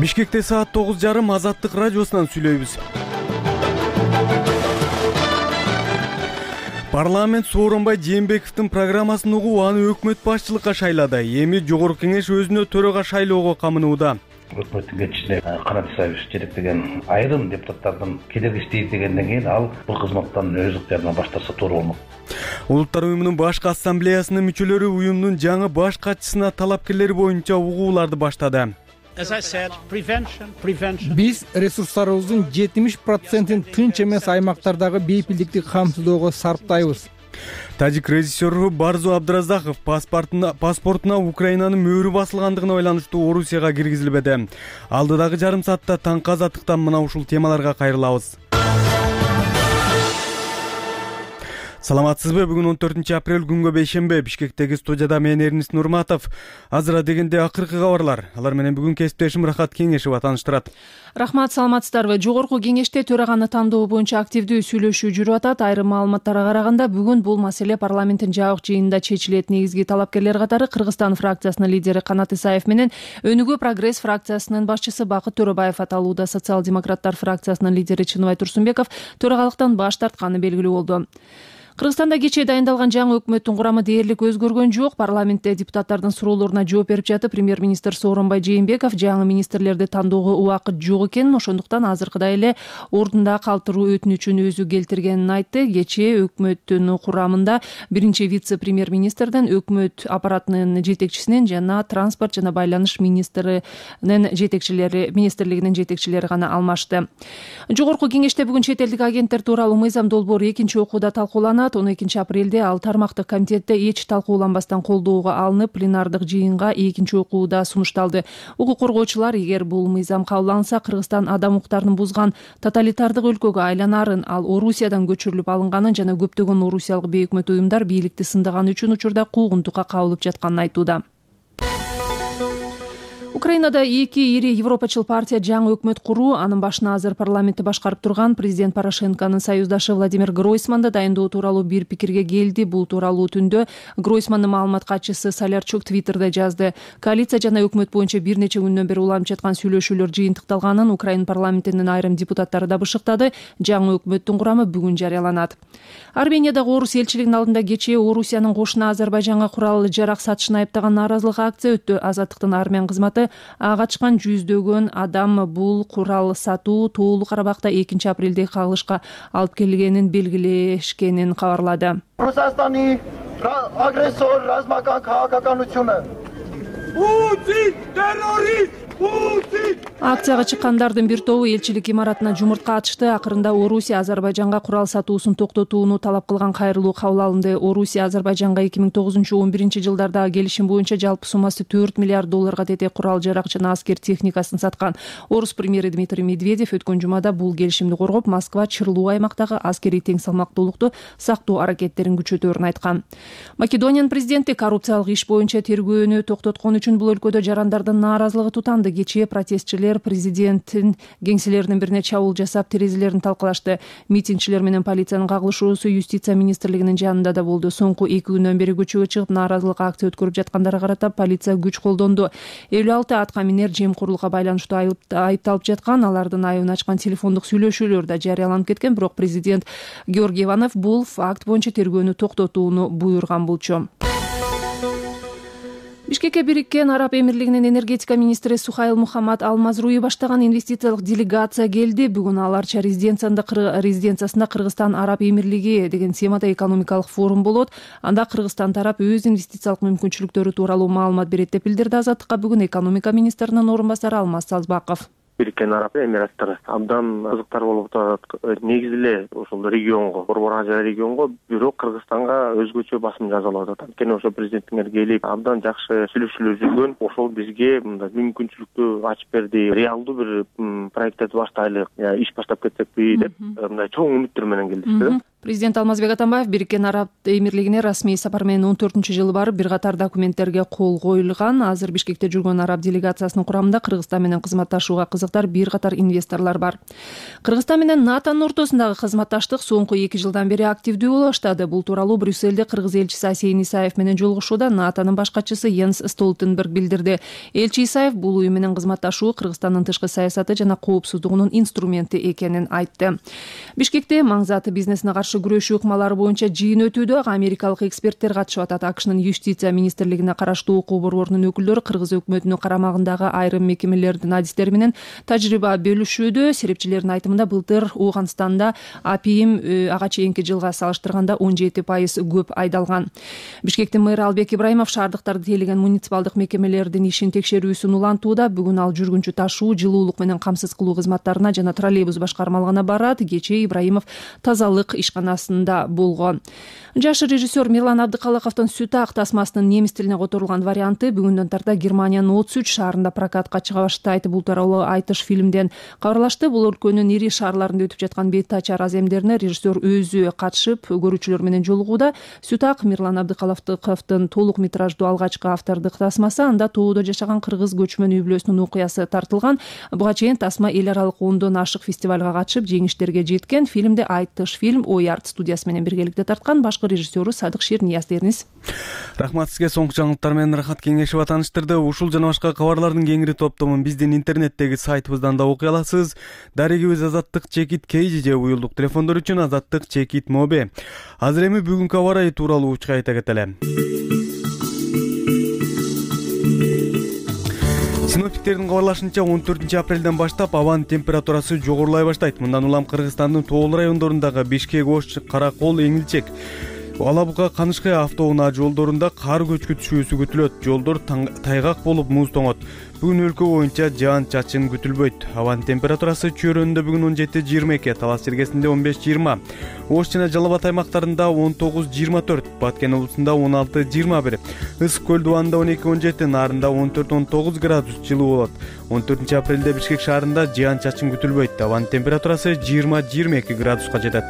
Бишкекте саат 9:30 Азаттык радиосунан сүйлөйбүз. Парламент Сооронбай Жээнбековдун программасын угуп, аны өкмөт башчылыкка шайлады. Эми Жогорку Кеңеш өзүнө төрага шайлоого камынууда. Өкмөттүн кетишине Канат Исаевич жетектеген айрым депутаттардын кедергиштейт дегенден кийин ал бул кызматтан өз ыктыярынан баш тартса туура болмок. Улуттар уюмунун башкы ассамблеясынын мүчөлөрү уюмдун жаңы баш катчысына талапкерлери боюнча угууларды баштады. Биз ресурстарыбыздын 70%-ин тынч эмес аймактардагы бейпилдикти камсыздоого сарптайбыз. Тажик режиссеру Барзу Абдыразаков паспортуна Украинанын мөөрү басылгандыгына байланыштуу Орусияга киргизилбеди. Алдыдагы жарым саатта таңкы азаттыктан мына ушул темаларга кайрылабыз. Саламатсызбы? Бүгүн 14 апрель күнгө бейшембе. Бишкектеги студияда мен Эрнис Нурматов. Азыра дегенде акыркы кабарлар. Алар менен бүгүн кесиптешим Рахат Кеңешева тааныштырат. Рахмат, саламатсыздарбы? Жогорку Кеңеште төраганы тандоо боюнча активдүү сүйлөшүү жүрүп атат. Айрым маалыматтарга караганда бүгүн бул маселе парламенттин жабык жыйынында чечилет. Негизги талапкерлер катары Кыргызстан фракциясынын лидери Канат Исаев менен Өнүгүү прогресс фракциясынын башчысы Бакыт Төрөбаев аталууда. Социал-демократтар фракциясынын лидери Чыныбай Турсунбеков төрагалыктан баш тартканы белгилүү болду. Кыргызстанда кечээ дайындалган жаңы өкмөттүн курамы дээрлик өзгөргөн жок. Парламентте депутаттардын суроолоруна жооп берип жатып, премьер-министр Сооронбай Жээнбеков жаңы министрлерди тандоого убакыт жок экенин, ошондуктан азыркыдай эле ордунда калтыруу өтүнүчүн өзү келтиргенин айтты. Кечээ өкмөттүн курамында биринчи вице-премьер-министрден, өкмөт аппаратынын жетекчисинен жана транспорт жана байланыш министрлигинин жетекчилери гана алмашты. Жогорку Кеңеште бүгүн чет элдик агенттер тууралуу мыйзам долбоору экинчи окууда талкууланат. 12 апрелде ал тармактык комитетте эч талкууланбастан колдоого алынып, пленардык жыйынга экинчи окууда сунушталды. Укук коргоочулар эгер бул мыйзам кабылданса, Кыргызстан адам укуктарын бузган тоталитардык өлкөгө айланарын, ал Орусиядан көчүрүлүп алынганын жана көптөгөн орусиялык бейөкмөт уюмдар бийликти сындаганы үчүн учурда куугунтукка кабылып жатканын айтууда. Украинада эки ири европачыл партия жаңы өкмөт куруу, анын башына азыр парламентти башкарып турган президент Порошенконун союздашы Владимир Гройсманды дайындоо тууралуу бир пикирге келди. Бул тууралуу түндө Гройсмандын маалымат катчысы Солярчук Твиттерде жазды. Коалиция жана өкмөт боюнча бир нече күндөн бери уланып жаткан сүйлөшүүлөр жыйынтыкталганын Украина парламентинин айрым депутаттары да бышыктады. Жаңы өкмөттүн курамы бүгүн жарыяланат. Армениядагы орус элчилигинин алдында кечээ Орусиянын кошуна Азербайжанга курал жарак сатышын айыптаган нааразылык акция өттү. Азаттыктын армян кызматы ага чыккан жүздөгөн адам бул курал сатуу Тоолуу Карабакта 2 апрелде кагылышка алып келгенин белгилешкенин кабарлады. Русաստаны агрессор размакан каагаканучуна. Путин террорист! Акцияга чыккандардын бир тобу элчилик имаратына жумуртка атышты. Акырында Орусия Азербайжанга курал сатуусун токтотууну талап кылган кайрылуу кабыл алынды. Орусия Азербайжанга 2009-11 жылдардагы келишим боюнча жалпы суммасы $4 миллиард тете курал жарак жана аскер техникасын саткан. Орус премьери Дмитрий Медведев өткөн жумада бул келишимди коргоп, Москва чырлуу аймактагы аскерий тең салмактуулукту сактоо аракеттерин күчөтөөрүн айткан. Македониянын президенти коррупциялык иш боюнча тергөөнү токтоткон үчүн бул өлкөдө жарандардын нааразылыгы тутанды. Кечээ протестчилер президенттин кеңселеринин бирине чабуул жасап, терезелерин талкалашты. Митингчилер менен полициянын кагылышуусу юстиция министрлигинин жанында да болду. Соңку 2 күндөн бери көчөгө чыгып, нааразылык акция өткөрүп жаткандарга карата полиция күч колдонду. 56 атка минер жемкорлукка байланыштуу айыпталып жаткан. Алардын айыбын ачкан телефондук сүйлөшүүлөр да жарыяланып кеткен. Бирок президент Георгий Иванов бул факт боюнча тергөөнү токтотууну буйруган болчу. Бишкекке Бириккен Араб Эмирлигинин энергетика министри Сухайл Мухаммад Алмазруи баштаган инвестициялык делегация келди. Бүгүн аларча резиденциясында Кыргызстан Араб Эмирлиги деген темада экономикалык форум болот. Анда Кыргызстан тарап өз инвестициялык мүмкүнчүлүктөрү тууралуу маалымат берет деп билдирди. Азаттыкка бүгүн экономика министринин орун басары Алмаз Салзбаков. Бириккен Араб Эмираттары абдан кызыктар болуп атат. Негизи эле ушул регионго, Борбор Ажа регионго, бирок Кыргызстанга өзгөчө басым жасалып атат. Анткени ошо президенттиңер келип, абдан жакшы сүйлөшүүлөр жүргөн. Ошол бизге мындай мүмкүнчүлүктү ачып берди. Реалдуу бир проектти баштайлык, иш баштап кетсекпи деп мындай чоң үмүттөр менен келдик. Президент Алмазбек Атамбаев Бириккен Араб Эмирлигине расмий сапар менен 14-жылы барып, бир катар документтерге кол коюлган. Азыр Бишкекте жүргөн араб делегациясынын курамында Кыргызстан менен кызматташууга кызыктар бир катар инвесторлор бар. Кыргызстан менен НАТОнун ортосундагы кызматташтык соңку 2 жылдан бери активдүү боло баштады. Бул тууралуу Брюссельде Кыргыз элчиси Асейн Исаев менен жолугушууда НАТОнун баш катчысы Йенс Столтенберг билдирди. Элчи Исаев бул уюм менен кызматташуу Кыргызстандын тышкы саясаты жана коопсуздугунун инструменти экенин айтты. Бишкекте маңзаты бизнесине каршы күрөшүү ыкмалары боюнча жыйын өтүүдө. Америкалык эксперттер катышып атат. АКШнын юстиция министрлигине караштуу окуу борборунун өкүлдөрү Кыргыз өкмөтүнүн карамагындагы айрым мекемелердин адистери менен тажрыйба бөлүшүүдө. Серепчилердин айтымында былтыр Ооганстанда апийим ага чейинки жылга салыштырганда 17% көп айдалган. Бишкектин мэрі Албек Ибраимов шаардыктарды тейлеген муниципалдык мекемелердин ишин текшерүүсүн улантууда. Бүгүн ал жүргүнчү ташуу, жылуулук менен камсыз кылуу кызматтарына жана троллейбус башкармалыгына барат. Кечээ Ибраимов тазалык ишканасында болгон. Жаш режиссер Мирлан Абдыкалыковдун Сүт ак тасмасынын немис тилине которулган варианты бүгүндөн тарта Германиянын 33 шаарында прокатка чыга баштайт. Бул тууралуу Айтыш фильмден кабарлашты. Бул өлкөнүн ири шаарларында өтүп жаткан бет ачар аземдерине режиссер өзү катышып, көрүүчүлөр менен жолугууда. Сүт ак Мирлан Абдыкалыковдун толук метраждуу алгачкы автордук тасмасы. Анда тоодо жашаган кыргыз көчмөн үй бүлөсүнүн окуясы тартылган. Буга чейин тасма эл аралык 10 ашык фестивалга катышып, жеңиштерге жеткен. Фильмде Айтыш фильм Ой арт студиясы менен биргеликте тарткан. Башкы режиссеру Садык Шернияз дерниз. Рахмат сизге. Соңку жаңылыктар менен Рахат Кеңешева тааныштырды. Ушул жана башка кабарлардын кеңири топтомун биздин интернеттеги сайтыбыздан да окуй аласыз. Дарегибиз Азаттык чекит KG уюлдук телефондор үчүн Азаттык чекит Моби. Азыр эми бүгүнкү аба ырайы тууралуу учка айта кетели. Синоптиктердин кабарлашынча 14 апрелден баштап абанын температурасы жогорулай баштайт. Мындан улам Кыргызстандын тоолуу райондорундагы Бишкек, Ош, Каракол, Эңилчек, Алабуга, Канышкай автоунаа жолдорунда кар көчкү түшүүсү күтүлөт. Жолдор тайгак болуп муз тоңот. Бүгүн өлкө боюнча жаан чачын күтүлбөйт. Абанын температурасы Чөйрөндө бүгүн 17-22, Талас Сергесинде 15-20, Ош жана Жалал Абад аймактарында 19-24, Баткен облусунда 16-21, Ысык көл дубанында 12-17, Нарында 14-19 градус жылуу болот. 14 апрелде Бишкек шаарында жаан чачын күтүлбөйт. Абанын температурасы 20-22 градуска жетет.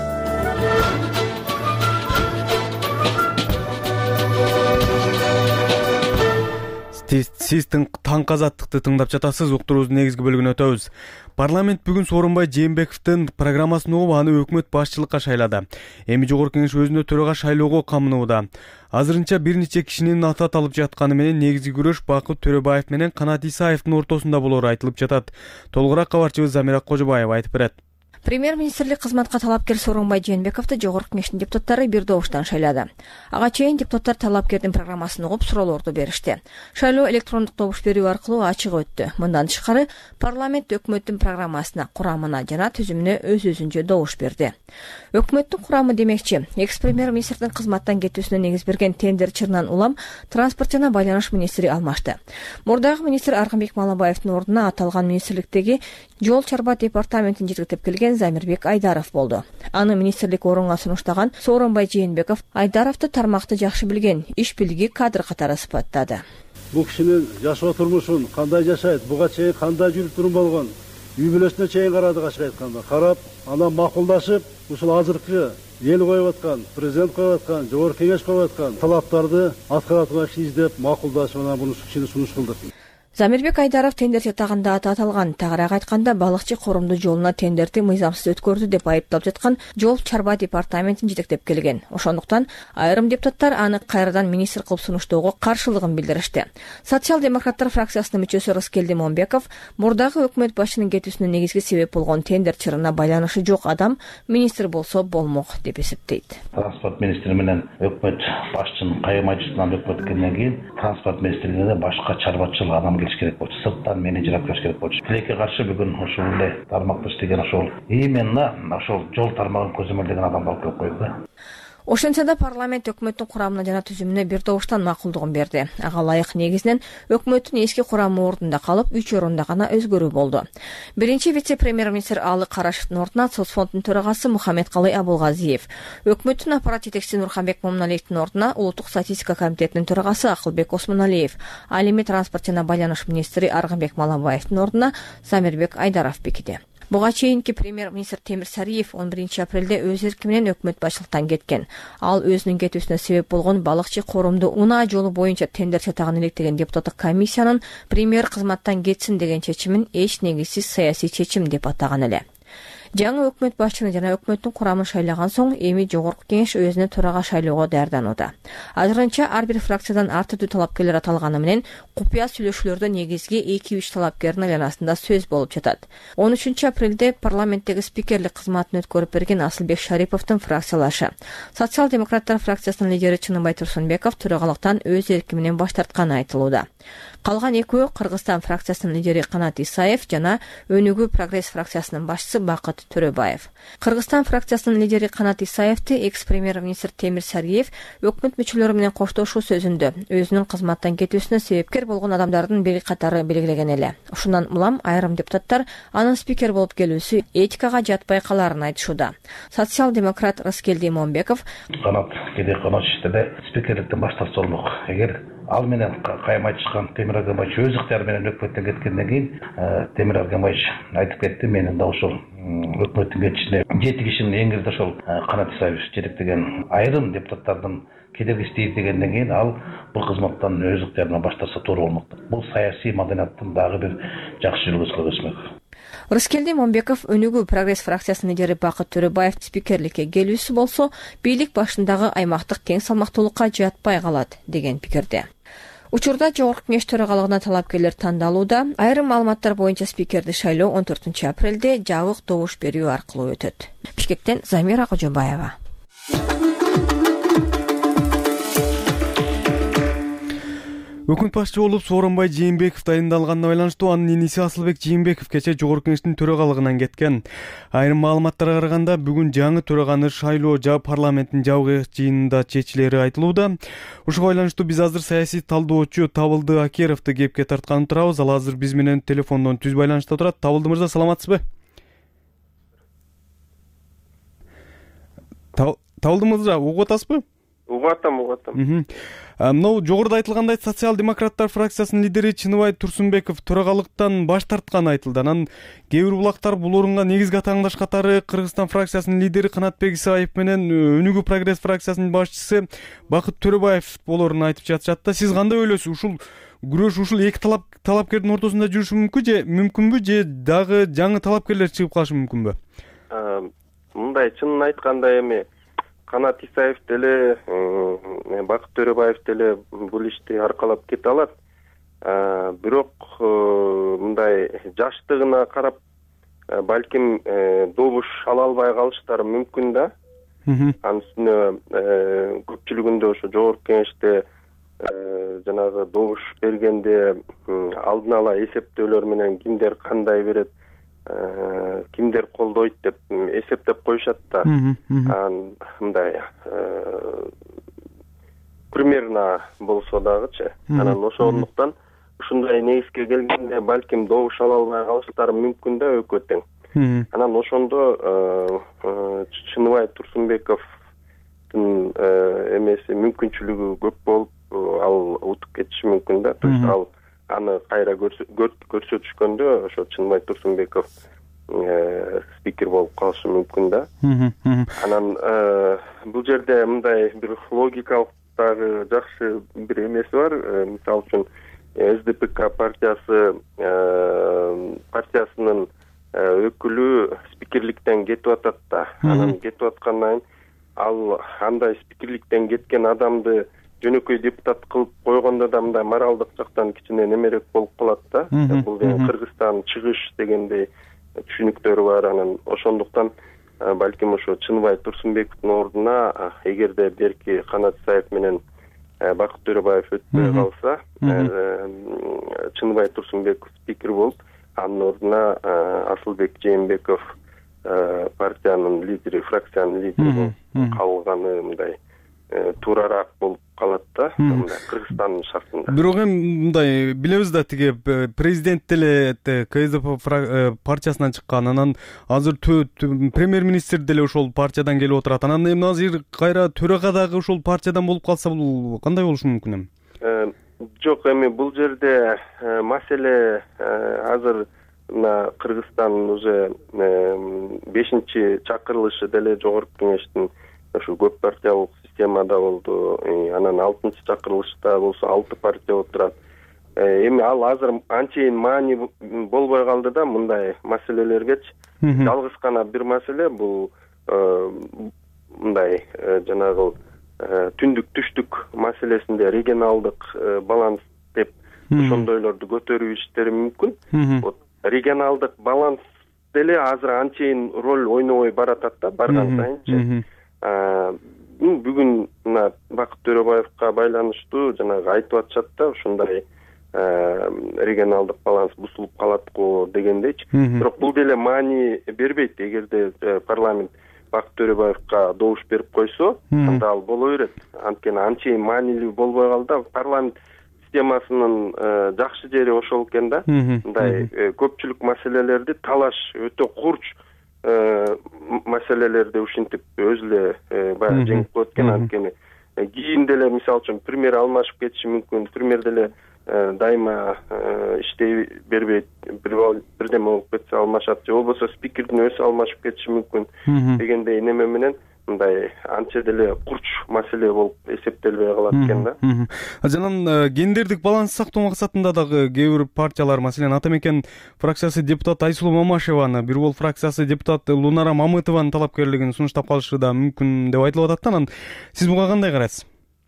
Сиз таңкы азаттыкты тыңдап жатасыз. Уктуруубуздун негизги бөлүгүнө өтөбүз. Парламент бүгүн Сооронбай Жээнбековдун программасын угуп, аны өкмөт башчылыкка шайлады. Эми Жогорку Кеңеш өзүнө төрага шайлоого камынууда. Азырынча бир нече кишинин аты аталып жатканы менен негизги күрөш Бакыт Төрөбаев менен Канат Исаевдин ортосунда болору айтылып жатат. Толугураак кабарчыбыз Замира Кожобаева айтып берет. Премьер-министрлик кызматка талапкер Сооронбай Жээнбековду Жогорку Кеңештин депутаттары бир добуштан шайлады. Ага чейин депутаттар талапкердин программасын угуп, суроолорду беришти. Шайлоо электрондук добуш берүү аркылуу ачык өттү. Мындан тышкары парламент өкмөттүн программасына, курамына жана түзүмүнө өз-өзүнчө добуш берди. Өкмөттүн курамы демекчи, экс-премьер-министрдин кызматтан кетүүсүнө негиз берген тендер чырынан улам транспорт жана байланыш министри алмашты. Мурдагы министр Аргынбек Малабаевдин ордуна аталган министрликтеги жол чарба департаментин жетектеп келген Замирбек Айдаров болду. Аны министрлик орунга сунуштаган Сооронбай Жээнбеков Айдаровду тармакты жакшы билген, иш билги кадр катары сыпаттады. Бул кишинин жашоо турмушун кандай жашайт, буга чейин кандай жүрүп турум болгон, үй бүлөсүнө чейин карады, ачык айтканда. Карап, анан макулдашып, ушул азыркы эл коюп аткан, президент коюп аткан, Жогорку Кеңеш коюп аткан талаптарды аткара турган издеп, макулдашып, анан буну сунуш кылдык. Замирбек Айдаров тендер жатагында аты аталган. Тагыраак айтканда, балыкчы корумду жолуна тендерди мыйзамсыз өткөрдү деп айыпталып жаткан жол чарба департаментин жетектеп келген. Ошондуктан айрым депутаттар аны кайрадан министр кылып сунуштоого каршылыгын билдиришти. Социал-демократтар фракциясынын мүчөсү Рыскелди Момбеков мурдагы өкмөт башчынын кетүүсүнө негизги себеп болгон тендер чырына байланышы жок адам министр болсо болмок деп эсептейт. Транспорт министри менен өкмөт башчынын кайымайчысынан өкмөт келгенден кийин транспорт министрлигине башка чарбачыл адам келиш керек болчу, сырттан менеджер алып келиш керек болчу. Тилекке каршы бүгүн ушундай тармакты иштеген ошол именно ошол жол тармагын көзөмөлдөгөн адамды алып келип коюп да. Ошентсе да парламент өкмөттүн курамына жана түзүмүнө бир добуштан макулдугун берди. Ага ылайык негизинен өкмөттүн эски курамы ордунда калып, 3 орунда гана өзгөрүү болду. Биринчи вице-премьер-министр Алы Карашевдин ордуна соцфонддун төрагасы Мухаммедкалый Абулгазиев, өкмөттүн аппарат жетекчиси Нурханбек Момуналиевдин ордуна Улуттук статистика комитетинин төрагасы Акылбек Осмоналиев, ал эми транспорт жана байланыш министри Аргынбек Малабаевдин ордуна Замирбек Айдаров бекиди. Буга чейинки премьер-министр Темир Сариев 11 апрелде өз эрки менен өкмөт башчылыктан кеткен. Ал өзүнүн кетүүсүнө себеп болгон балыкчы корумду унаа жолу боюнча тендер чатагын илектеген депутаттык комиссиянын премьер кызматтан кетсин деген чечимин эч негизсиз саясий чечим деп атаган эле. Жаңы өкмөт башчыны жана өкмөттүн курамын шайлаган соң эми жогорку кеңеш өзүнө төрага шайлоого даярданууда. Азырынча ар бир фракциядан ар түрдүү талапкерлер аталганы менен купуя сүйлөшүүлөрдө негизги 2-3 талапкердин айланасында сөз болуп жатат. 13 апрелде парламенттеги спикерлик кызматын өткөрүп берген Асылбек Шариповдун фракциялашы. Социал-демократтар фракциясынын лидери Чыныбай Турсунбеков төрагалыктан өз эрки менен баш тартканы айтылууда. Калган экөө Кыргызстан фракциясынын лидери Канат Исаев жана Өнүгүү прогресс фракциясынын башчысы Бакыт Төрөбаев. Кыргызстан фракциясынын лидери Канат Исаевти экс-премьер-министр Темир Сариев өкмөт мүчөлөрү менен коштошуу сөзүндө өзүнүн кызматтан кетүүсүнө себепкер болгон адамдардын бир катары белгилеген эле. Ушундан улам айрым депутаттар анын спикер болуп келүүсү этикага жатпай калаарын айтышууда. Социал-демократ Раскелди Момбеков Канат кеде канатчыда спикерликтен баш тартса болмок. Эгер ал менен кайым айтышкан Темир Агамбаевич өз ыктыяры менен өкмөттөн кеткенден кийин Темир Агамбаевич айтып кетти, менин да ошол өкмөттүн кетишине 7 кишинин эң кирде ошол Канат Исаевич жетектеген айрым депутаттардын кедерги иштейт дегенден кийин ал бул кызматтан өз ыктыярынан баш тартса туура болмок. Бул саясий маданияттын дагы бир жакшы үлгүсү өсмөк. Раскелди Момбеков Өнүгүү прогресс фракциясынын лидери Бакыт Төрөбаев спикерликке келүүсү болсо, бийлик башындагы аймактык тең салмактуулукка жатпай калат деген пикирде. Учурда жогорку кеңеш төрагалыгына талапкерлер тандалууда. Айрым маалыматтар боюнча спикерди шайлоо 14 апрелде жабык добуш берүү аркылуу өтөт. Бишкектен Замира Кожобаева. Өкмөт башчы болуп Сооронбай Жээнбеков дайындалганына байланыштуу анын иниси Асылбек Жээнбеков кечээ жогорку кеңештин төрагалыгынан кеткен. Айрым маалыматтарга караганда бүгүн жаңы төраганы шайлоо парламенттин жабык жыйынында чечилери айтылууда. Ушуга байланыштуу биз азыр саясий талдоочу Табылды Акеровду кепке тартканын турабыз. Ал азыр биз менен телефондон түз байланышта турат. Табылды мырза, саламатсызбы? Табылды мырза, угуп атасызбы? Угатам. Мынау жогоруда айтылгандай социал-демократтар фракциясынын лидери Чыныбай Турсунбеков төрагалыктан баш тартканы айтылды. Анан кээ бир булактар бул орунга негизги атааңдаш катары Кыргызстан фракциясынын лидери Канатбек Исаев менен Өнүгүү прогресс фракциясынын башчысы Бакыт Төрөбаев болоорун айтып жатышат да. Сиз кандай ойлойсуз? Ушул күрөш ушул эки талапкердин ортосунда жүрүшү мүмкүнбү же дагы жаңы талапкерлер чыгып калышы мүмкүнбү? Мындай, чынын айтканда эми Канат Исаев деле, Бакыт Төрөбаев деле бул ишти аркалап кете алат. Бирок мындай жаштыгына карап балким добуш ала албай калыштары мүмкүн да. Анын үстүнө көпчүлүгүндө ошо жогорку кеңеште жанагы добуш бергенде алдын ала эсептөөлөр менен кимдер кандай берет, кимдер колдойт деп эсептеп коюшат да. Мындай примерно болсо дагычы. Анан ошондуктан ушундай негизге келгенде балким добуш ала албай калыштары мүмкүн да экөө тең. Анан ошондо Чыныбай Турсунбековдун эмеси мүмкүнчүлүгү көп болуп ал утуп кетиши мүмкүн да. То есть ал аны кайра көрсөтүшкөндө ошо Чыныбай Турсунбеков спикер болуп калышы мүмкүн да. Анан бул жерде мындай бир логикалык дагы жакшы бир эмеси бар. Мисалы үчүн СДПК партиясынын өкүлү спикерликтен кетип атат да. Анан кетип аткандан кийин ал андай спикерликтен кеткен адамды жөнөкөй депутат кылып койгондо да мындай моралдык жактан кичине немерек болуп калат да. Бул Кыргызстан чыгыш дегендей түшүнүктөрү бар. Анан ошондуктан балким ошо Чыныбай Турсунбековдун ордуна эгерде берки Канат Исаев менен Бакыт Төрөбаев өтпөй калса, Чыныбай Турсунбеков спикер болуп, анын ордуна Асылбек Жээнбеков партиянын лидери, фракциянын лидери болуп калганы мындай туурараак болуп калат да, мындай Кыргызстандын шартында. Бирок эми мындай билебиз да, тиги президент деле КСДП партиясынан чыккан, анан азыр премьер-министр деле ошол партиядан келип отурат. Анан эми азыр кайра төрага дагы ошол партиядан болуп калса, бул кандай болушу мүмкүн эми? Жок, эми бул жерде маселе азыр Кыргызстан уже 5-чи чакырылышы деле Жогорку Кеңештин ушу көп партиялык системада болду. Анан 6-чы чакырылышта болсо 6 партия отурат. Эми ал азыр анчейин маани болбой калды да мындай маселелергечи. Жалгыз гана бир маселе бул мындай жанагы түндүк түштүк маселесинде регионалдык баланс деп ошондойлорду көтөрүү иштери мүмкүн. Вот регионалдык баланс деле азыр анчейин роль ойнобой баратат да барган сайынчы. Бүгүн мына Бакыт Төрөбаевка байланыштуу жанагы айтып атышат да ушундай регионалдык баланс бузулуп калат го дегендейчи. Бирок бул деле маани бербейт. Эгерде парламент Бакыт Төрөбаевка добуш берип койсо, анда ал боло берет. Анткени анчейин маанилүү болбой калды. Парламент системасынын жакшы жери ошол экен да. Мындай көпчүлүк маселелерди талаш өтө курч маселелерди ушинтип өзү эле баягы жеңип коет экен. Анткени кийин деле мисалы үчүн премьер алмашып кетиши мүмкүн. Премьер деле дайыма иштей бербейт. Бирдеме болуп кетсе алмашат же болбосо спикердин өзү алмашып кетиши мүмкүн дегендей неме менен мындай анча деле курч маселе болуп эсептелбей калат экен да. Жанан гендердик баланс сактоо максатында дагы кээ бир партиялар, маселен Ата Мекен фракциясы депутаты Айсулуу Мамашеваны, Бир Бол фракциясы депутаты Лунара Мамытованын талапкерлигин сунуштап калышы да мүмкүн деп айтылып атат да. Анан сиз буга кандай карайсыз?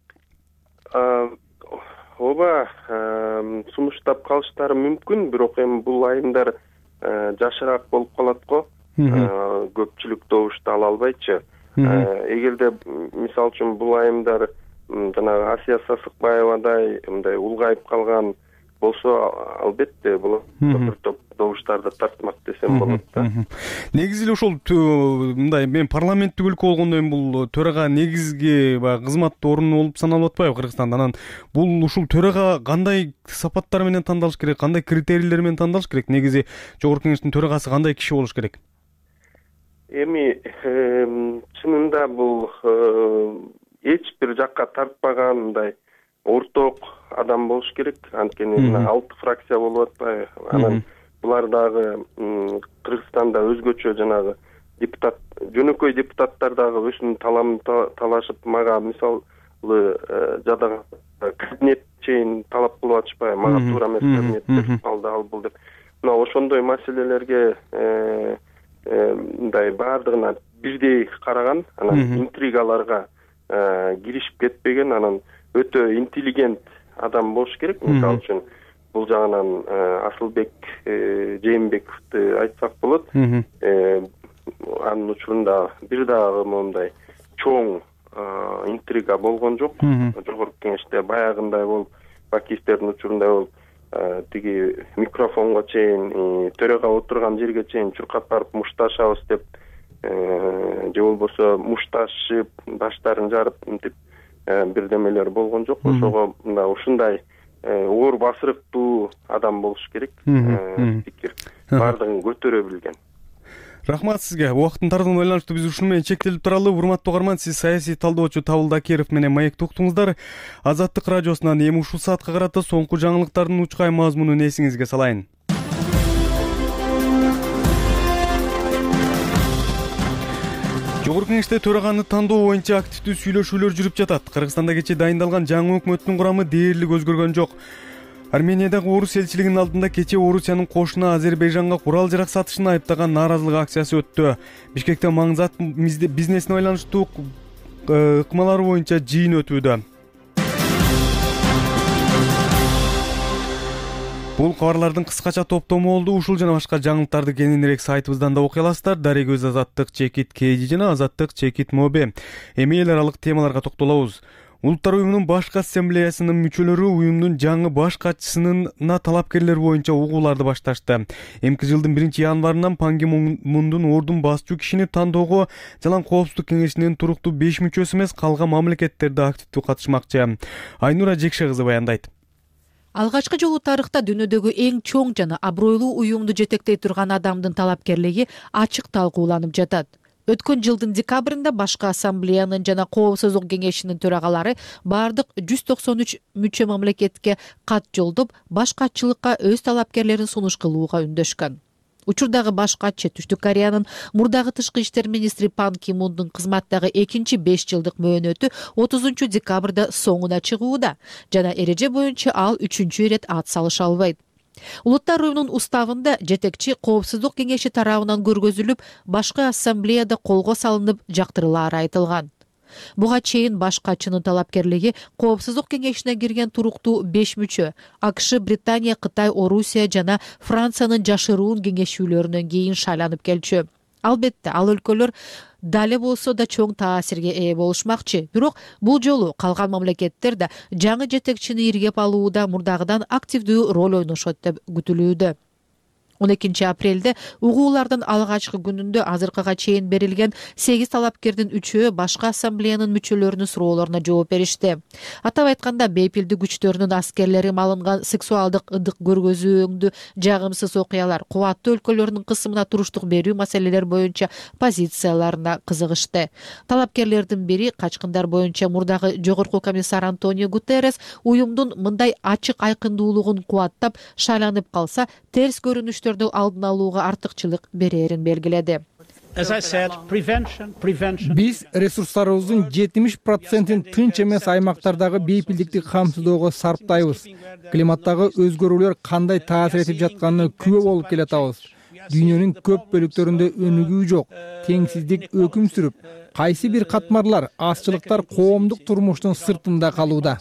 Ооба, сунуштап калыштары мүмкүн, бирок эми бул айымдар жашыраак болуп калат го. Көпчүлүк добушту ала албайчы. Эгерде мисалы үчүн бул айымдар жанагы Асия Сасыкбаевадай мындай улгайып калган болсо, албетте бул бир топ добуштарды тартмак десем болот да. Негизи эле ошол мындай мен парламенттик өлкө болгондо эми бул төрага негизги баягы кызматтуу орун болуп саналып атпайбы Кыргызстанда? Анан бул ушул төрага кандай сапаттар менен тандалыш керек, кандай критерийлер менен тандалыш керек? Негизи Жогорку Кеңештин төрагасы кандай киши болуш керек? Эми чынында бул эч бир жакка тартпаган мындай орток адам болуш керек. Анткени 6 фракция болуп атпайбы? Анан булар дагы Кыргызстанда өзгөчө жанагы депутат, жөнөкөй депутаттар дагы өзүнүн таламын талашып, мага мисалы жадага кабинет чейин талап кылып атышпайбы? Мага туура эмес кабинет ал бул деп. Мына ошондой маселелерге мындай баардыгына бирдей караган, анан интригаларга киришип кетпеген, анан өтө интеллигент адам болуш керек. Мисалы үчүн бул жагынан Асылбек Жээнбековду айтсак болот. Анын учурунда бир дагы моундай чоң интрига болгон жок. Жогорку Кеңеште баягындай болуп, Бакиевдердин учурундай болуп, тиги микрофонго чейин, төрага отурган жерге чейин чуркап барып мушташабыз деп, же болбосо мушташып, баштарын жарып мынтип бирдемелер болгон жок. Ошого мына ушундай оор басырыктуу адам болуш керек. Пикир баардыгын көтөрө билген. Рахмат сизге. Убакыттын тардыгына байланыштуу биз ушуну менен чектелип туралы. Урматтуу угарман, сиз саясий талдоочу Табыл Дакиров менен маекти уктуңуздар. Азаттык радиосунан эми ушул саатка карата соңку жаңылыктардын учкай мазмунун эсиңизге салайын. Жогорку Кеңеште төраганы тандоо боюнча активдүү сүйлөшүүлөр жүрүп жатат. Кыргызстанда кечээ дайындалган жаңы өкмөттүн курамы дээрлик өзгөргөн жок. Армениядагы орус элчилигинин алдында кечээ Орусиянын кошуна Азербайжанга курал жарак сатышын айыптаган нааразылык акциясы өттү. Бишкекте маңзат бизнесине байланыштуу ыкмалар боюнча жыйын өтүүдө. Бул кабарлардын кыскача топтому болду. Ушул жана башка жаңылыктарды кененирээк сайтыбыздан да окуй аласыздар. Дарек өз Азаттык чекит KG жана Азаттык чекит Моби. Эми эл аралык темаларга токтолобуз. Улуттар уюмунун башкы ассамблеясынын мүчөлөрү уюмдун жаңы баш катчысына талапкерлер боюнча угууларды башташты. Эмки жылдын 1-январынан Пан Ги Мундун ордун басчу кишини тандоого Жалаң Коопсуздук кеңешинин туруктуу 5 мүчөсү эмес, калган мамлекеттерде активдүү катышмакчы. Айнура Жекше кызы баяндайт. Алгачкы жолу тарыхта дүйнөдөгү эң чоң жана абройлуу уюмду жетектей турган адамдын талапкерлиги ачык талкууланып жатат. Өткөн жылдын декабрында башкы ассамблеянын жана Коопсуздук кеңешинин төрагалары бардык 193 мүчө мамлекетке кат жолдоп, баш катчылыкка өз талапкерлерин сунуш кылууга үндөшкөн. Учурдагы баш катчы Түштүк Кореянын мурдагы тышкы иштер министри Пан Ки Мундун кызматтагы экинчи 5 жылдык мөөнөтү 30 декабрда соңуна чыгууда жана эреже боюнча ал 3 ирет ат салыша албайт. Улуттар уюмунун уставында жетекчи Коопсуздук кеңеши тарабынан көргөзүлүп, башкы ассамблеяда колго салынып жактырылаары айтылган. Буга чейин баш катчынын талапкерлиги Коопсуздук кеңешине кирген туруктуу 5 мүчө АКШ, Британия, Кытай, Орусия жана Франциянын жашыруун кеңешүүлөрүнөн кийин шайланып келчү. Албетте, ал өлкөлөр дале болсо да чоң таасирге ээ болушмакчы. Бирок бул жолу калган мамлекеттер да жаңы жетекчини иргеп алууда мурдагыдан активдүү роль ойношот деп күтүлүүдө. 12 апрелде угуулардын алгачкы күнүндө азыркыга чейин берилген 8 талапкердин 3-өө башкы ассамблеянын мүчөлөрүнүн суроолоруна жооп беришти. Атап айтканда, бейпилдик күчтөрүнүн аскерлери малынган сексуалдык ыдык көргөзүүңдү жагымсыз окуялар, кубаттуу өлкөлөрдүн кысымына туруштук берүү маселелер боюнча позицияларына кызыгышты. Талапкерлердин бири качкындар боюнча мурдагы жогорку комиссар Антонио Гутеррес уюмдун мындай ачык айкындуулугун кубаттап, шайланып калса терс көрүнүштөрдү алдын алууга артыкчылык берерин белгиледи. Биз ресурстарыбыздын 70%-ин тынч эмес аймактардагы бейпилдикти камсыздоого сарптайбыз. Климаттагы өзгөрүүлөр кандай таасир этип жатканына күбө болуп келатабыз. Дүйнөнүн көп бөлүктөрүндө өнүгүү жок, теңсиздик өкүм сүрүп, кайсы бир катмарлар, азчылыктар коомдук турмуштун сыртында калууда.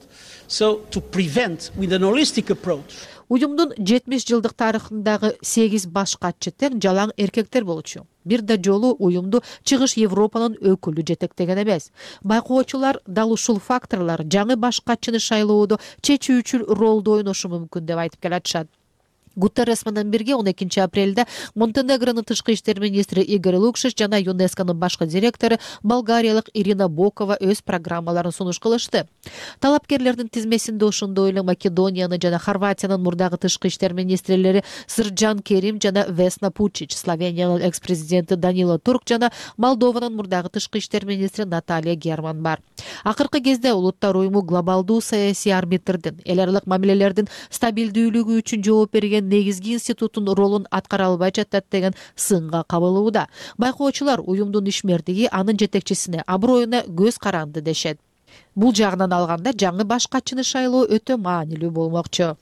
Уюмдун 70 жылдык тарыхындагы 8 баш катчы тең жалаң эркектер болчу. Бир да жолу уюмду чыгыш Европанын өкүлү жетектеген эмес. Байкоочулар дал ушул факторлор жаңы баш катчыны шайлоодо чечүүчү ролду ойношу мүмкүн деп айтып келатышат. Гутеррес менен бирге 12 апрелде Монтенегронун тышкы иштер министри Игорь Лукшич жана ЮНЕСКОнун башкы директору болгариялык Ирина Бокова өз программаларын сунуш кылышты. Талапкерлердин тизмесинде ошондой эле Македониянын жана Хорватиянын мурдагы тышкы иштер министрлери Срджан Керим жана Весна Пучич, Словениянын экс-президенти Данило Турк жана Молдованын мурдагы тышкы иштер министри Наталья Герман бар. Акыркы кезде улуттар уюму глобалдуу саясий арбитрдин, эл аралык мамилелердин стабилдүүлүгү үчүн жооп берген негизги институттун ролун аткара албай жатат деген сынга кабылууда. Байкоочулар уюмдун ишмердиги анын жетекчисине, аброюна көз каранды дешет. Бул жагынан алганда жаңы баш катчыны шайлоо өтө маанилүү болмокчу.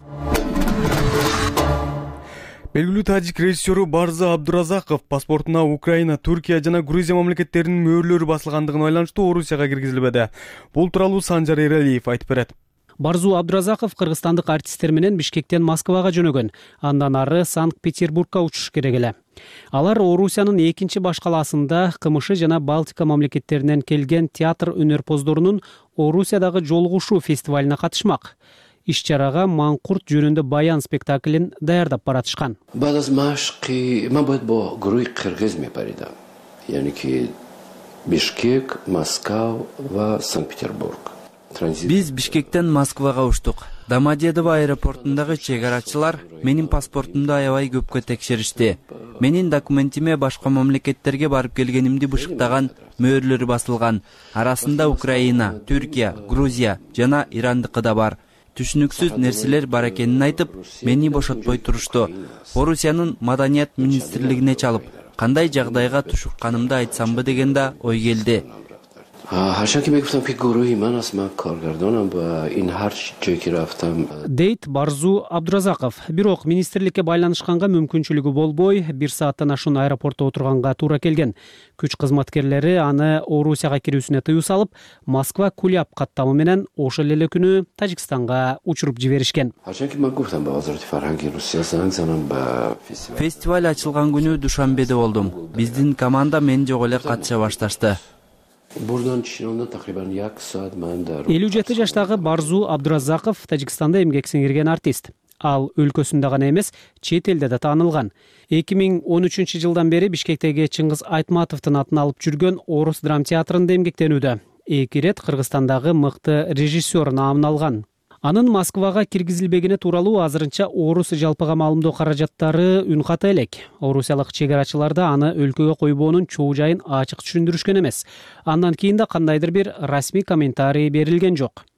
Белгилүү тажик режиссеру Барзы Абдуразаков паспортуна Украина, Түркия жана Грузия мамлекеттеринин мөөрлөрү басылгандыгына байланыштуу Орусияга киргизилбеди. Бул тууралуу Санжар Эралиев айтып берет. Барзу Абдуразаков кыргызстандык артисттер менен Бишкектен Москвага жөнөгөн. Андан ары Санкт-Петербургга учуш керек эле. Алар Орусиянын 2 баш калаасында КМШ жана Балтика мамлекеттеринен келген театр өнөрпоздорунун Орусиядагы жолугушуу фестивалине катышмак. Иш-чарага Маңкурт жөнүндө баян спектаклин даярдап баратышкан. Бишкек, Москва ва Санкт-Петербург. Биз Бишкектен Москвага учтук. Домодедово аэропортундагы чек-арачылар менин паспортумду аябай көпкө текшеришти. Менин документиме башка мамлекеттерге барып келгенимди бышыктаган мөөрлөрү басылган. Арасында Украина, Түркия, Грузия жана Ирандыкы да бар. Түшүнүксүз нерселер бар экенин айтып, мени бошотпой турушту. Орусиянын маданият министрлигине чалып, кандай жагдайга тушукканымды айтсамбы деген да ой келди. Дейт Барзу Абдуразаков. Бирок министрликке байланышканга мүмкүнчүлүгү болбой, 1 сааттан ашуун аэропортто отурганга туура келген. Күч кызматкерлери аны Орусияга кирүүсүнө тыюу салып, Москва Куляб каттамы менен ошол эле күнү Тажикстанга учуруп жиберишкен. Фестиваль ачылган күнү Душанбеде болдум. Биздин команда мен жок эле катыша башташты. 57 жаштагы Барзу Абдуразаков Тажикстанда эмгек сиңирген артист. Ал өлкөсүндө гана эмес, чет элде да таанылган. 2013 жылдан бери Бишкектеги Чыңгыз Айтматовдун атын алып жүргөн Орус драм театрында эмгектенүүдө. 2 рет Кыргызстандагы мыкты режиссер наамын алган. Анын Москвага киргизилбегени тууралуу азырынча Орус жалпыга маалымдоо каражаттары үн ката элек. Орусиялык чек-арачылар да аны өлкөгө койбоонун чоо жайын ачык түшүндүрүшкөн эмес. Андан кийин да кандайдыр бир расмий комментарий берилген жок.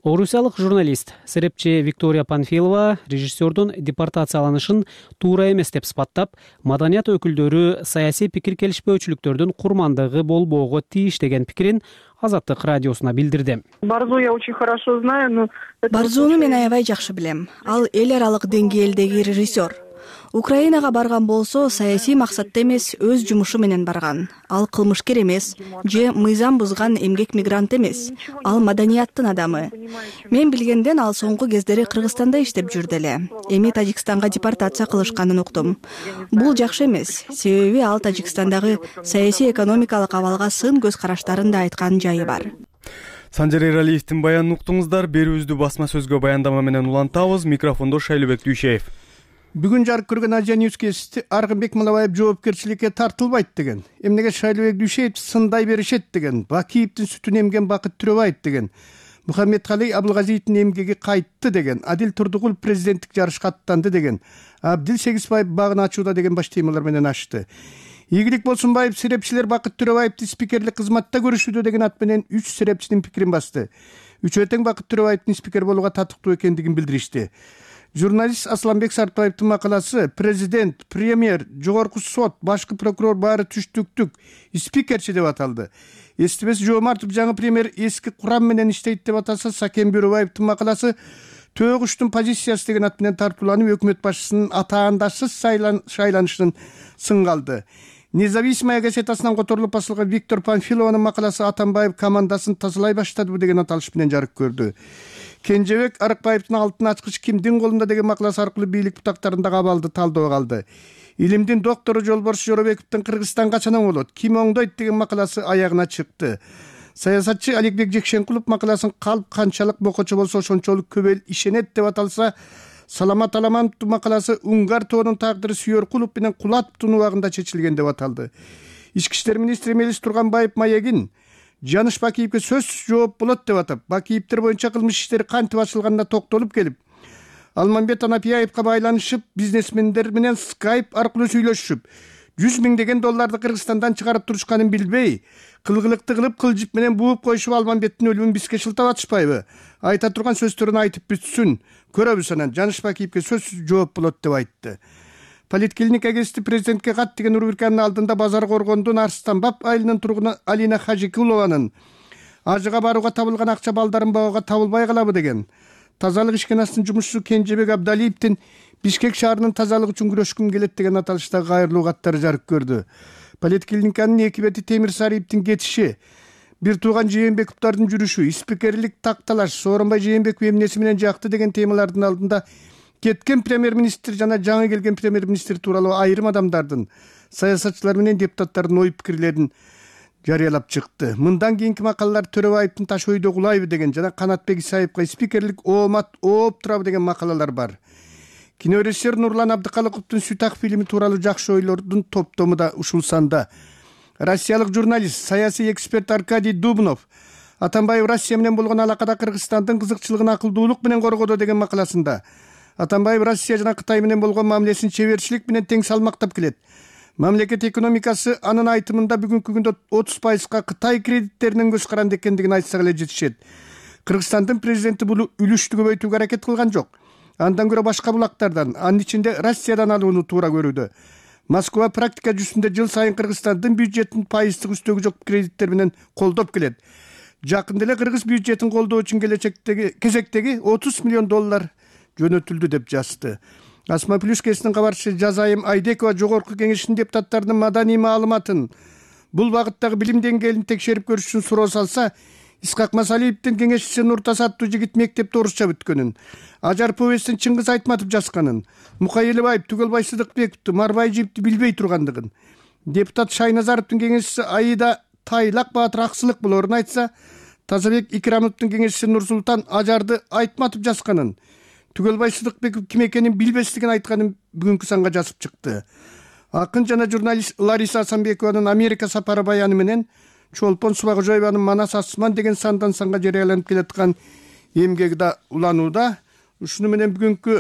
орусиялык журналист серепчи Виктория Панфилова режиссердун депортацияланышын туура эмес деп сыпаттап, маданият өкүлдөрү саясий пикир келишпөөчүлүктөрдүн курмандыгы болбоого тийиш деген пикирин Азаттык радиосуна билдирди. Барзу я очень хорошо знаю, но Барзуну мен аябай жакшы билем. Ал эл аралык деңгээлдеги режиссер. Украинага барган болсо саясий максатта эмес, өз жумушу менен барган. Ал кылмышкер эмес, же мыйзам бузган эмгек мигрант эмес. Ал маданияттын адамы. Мен билгенден ал соңку кездери Кыргызстанда иштеп жүрдү эле. Эми Тажикстанга депортация кылышканын уктум. Бул жакшы эмес, себеби ал Тажикстандагы саясий экономикалык абалга сын көз караштарын да айткан жайы бар. Санжар Эралиевдин баянын уктуңуздар. Берүүбүздү басма сөзгө баяндама менен улантабыз. Микрофондо Шайлообек Дүйшеев. Бүгүн жарык көргөн Азия Ньюс кести Аргынбек Малабаев жоопкерчиликке тартылбайт деген. Эмнеге Шайлообек Дүйшеев сындай беришет деген. Бакиевдин сүтүн эмген Бакыт Түрөбаев деген. Мухаммедкалый Абылгазиевдин эмгеги кайтты деген. Адил Турдугул президенттик жарышка аттанды деген. Абдил Сегизбаев багын ачууда деген баш темалар менен ачты. Ийгилик Болсунбаев серепчилер Бакыт Түрөбаевди спикерлик кызматта көрүшүүдө деген ат менен 3 серепчинин пикирин басты. Үчөө тең Бакыт Түрөбаевдин спикер болууга татыктуу экендигин билдиришти. Журналист Асланбек Сартбаевдин макаласы президент, премьер, жогорку сот, башкы прокурор баары түштүктүк спикерчи деп аталды. Эстебес Жоомартов жаңы премьер эски курам менен иштейт деп аталса, Сакен Бөрөбаевдин макаласы төөгүчтүн позициясы деген ат менен тартууланып өкмөт башчысынын атаандашсыз шайланышын сынга алды. Независимая газетасынан которулуп басылган Виктор Панфилованын макаласы Атамбаев командасын тазалай баштады деген аталыш менен жарык көрдү. Кенжебек Арыкбаевдин алтын ачкыч кимдин колунда деген макаласы аркылуу бийлик бутактарындагы абалды талдоого алды. Илимдин доктору Жолборс Жоробековдун Кыргызстан качан оңолот, ким оңдойт деген макаласы аягына чыкты. Саясатчы Аликбек Жекшенкулов макаласын калп канчалык бокочу болсо ошончолук көп эл ишенет деп аталса, Саламат Аламановдун макаласы Унгар тоонун тагдыры Сүйөркулов менен Кулатовдун убагында чечилген деп аталды. Ички иштер министри Мелис Турганбаев маегин Жаныш Бакиевге сөз жооп болот деп атап, Бакиевдер боюнча кылмыш иштери кантип ачылганына токтолуп келип, Алмамбет Анапияевге байланышып, бизнесмендер менен Skype аркылуу сүйлөшүп, 100 миңдеген долларды Кыргызстандан чыгарып турушканын билбей, кылгылыкты кылып кылжып менен бууп коюшуп Алмамбеттин өлүмүн бизге шылтап атышпайбы? Айта турган сөздөрүн айтып бүтсүн. Көрөбүз анан Жаныш Бакиевге сөз жооп болот деп айтты. Политклиник агенттиги президентке кат деген рубриканын алдында Базар Коргондун Арстанбап айылынын тургуну Алина Хажикулованын ажыга барууга табылган акча балдарын багууга табылбай калабы деген. Тазалык ишканасынын жумушчусу Кенжебек Абдалиевдин Бишкек шаарынын тазалыгы үчүн күрөшкүм келет деген аталыштагы кайрылуу каттары жарык көрдү. Политклиниканын эки бети Темир Сариевдин кетиши, бир тууган Жээнбековдордун жүрүшү, спикерлик такталаш, Сооронбай Жээнбеков эмнеси менен жакты деген темалардын алдында кеткен премьер-министр жана жаңы келген премьер-министр тууралуу айрым адамдардын, саясатчылар менен депутаттардын ой пикирлерин жарыялап чыкты. Мындан кийинки макалалар Төрөбаевдин Таш өйдө кулайбы деген жана Канатбек Исаевга спикерлик оомат ооп турабы деген макалалар бар. Кинорежиссер Нурлан Абдыкалыковдун Сүтак фильми тууралуу жакшы ойлордун топтому да ушул санда. Россиялык журналист, саясий эксперт Аркадий Дубнов Атамбаев Россия менен болгон алакада Кыргызстандын кызыкчылыгын акылдуулук менен коргоду деген макаласында Атамбаев Россия жана Кытай менен болгон мамилесин чеберчилик менен тең салмактап келет. Мамлекет экономикасы анын айтымында бүгүнкү күндө 30%га Кытай кредиттеринин көз каранды экендигин айтсак эле жетишет. Кыргызстандын президенти бул үлүштү көбөйтүүгө аракет кылган жок. Андан көрө башка булактардан, анын ичинде Россиядан алууну туура көрүүдө. Москва практика жүзүндө жыл сайын Кыргызстандын бюджетин пайыздык үстөгү жок кредиттер менен колдоп келет. Жакында эле кыргыз бюджетин колдоо үчүн кезектеги 30 миллион доллар жөнөтүлдү деп жазды. Асма Плюс кесинин кабарчысы Жазайым Айдекова жогорку кеңешинин депутаттарынын маданий маалыматын, бул багыттагы билим деңгээлин текшерип көрүш үчүн суроо салса, Исхак Масалиевдин кеңешчиси Нуртас аттуу жигит мектепте орусча бүткөнүн, Ажар повестин Чыңгыз Айтматов жазганын, Мукай Элебаев Түгөлбай Сыдыкбековду, Марбайжиевди билбей тургандыгын, депутат Шайназаровдун кеңешчиси Аида Тайлак Баатыр аксылык болорун айтса, Тазабек Икрамовдун кеңешчиси Нурсултан Ажарды Айтматов жазганын, Түгөлбай Сыдыкбеков ким экенин билбестигин айтканын бүгүнкү санга жазып чыкты. Акын жана журналист Лариса Асанбекованын Америка сапары баяны менен Чолпон Субагожоеванын Манас Асман деген сандан санга жарыяланып келаткан эмгеги да уланууда. Ушуну менен бүгүнкү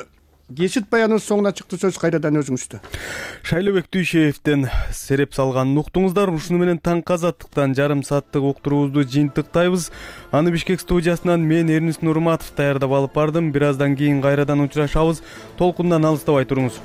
кечит баянынын соңуна чыкты. Сөз кайрадан өзүңүздө. Шайлообек Дүйшеевден сереп салганын уктуңуздар. Ушуну менен таңкы азаттыктан жарым сааттык уктуруубузду жыйынтыктайбыз. Аны Бишкек студиясынан мен Эрнис Нурматов даярдап алып бардым. Бир аздан кийин кайрадан учурашабыз. Толкундан алыстабай туруңуз.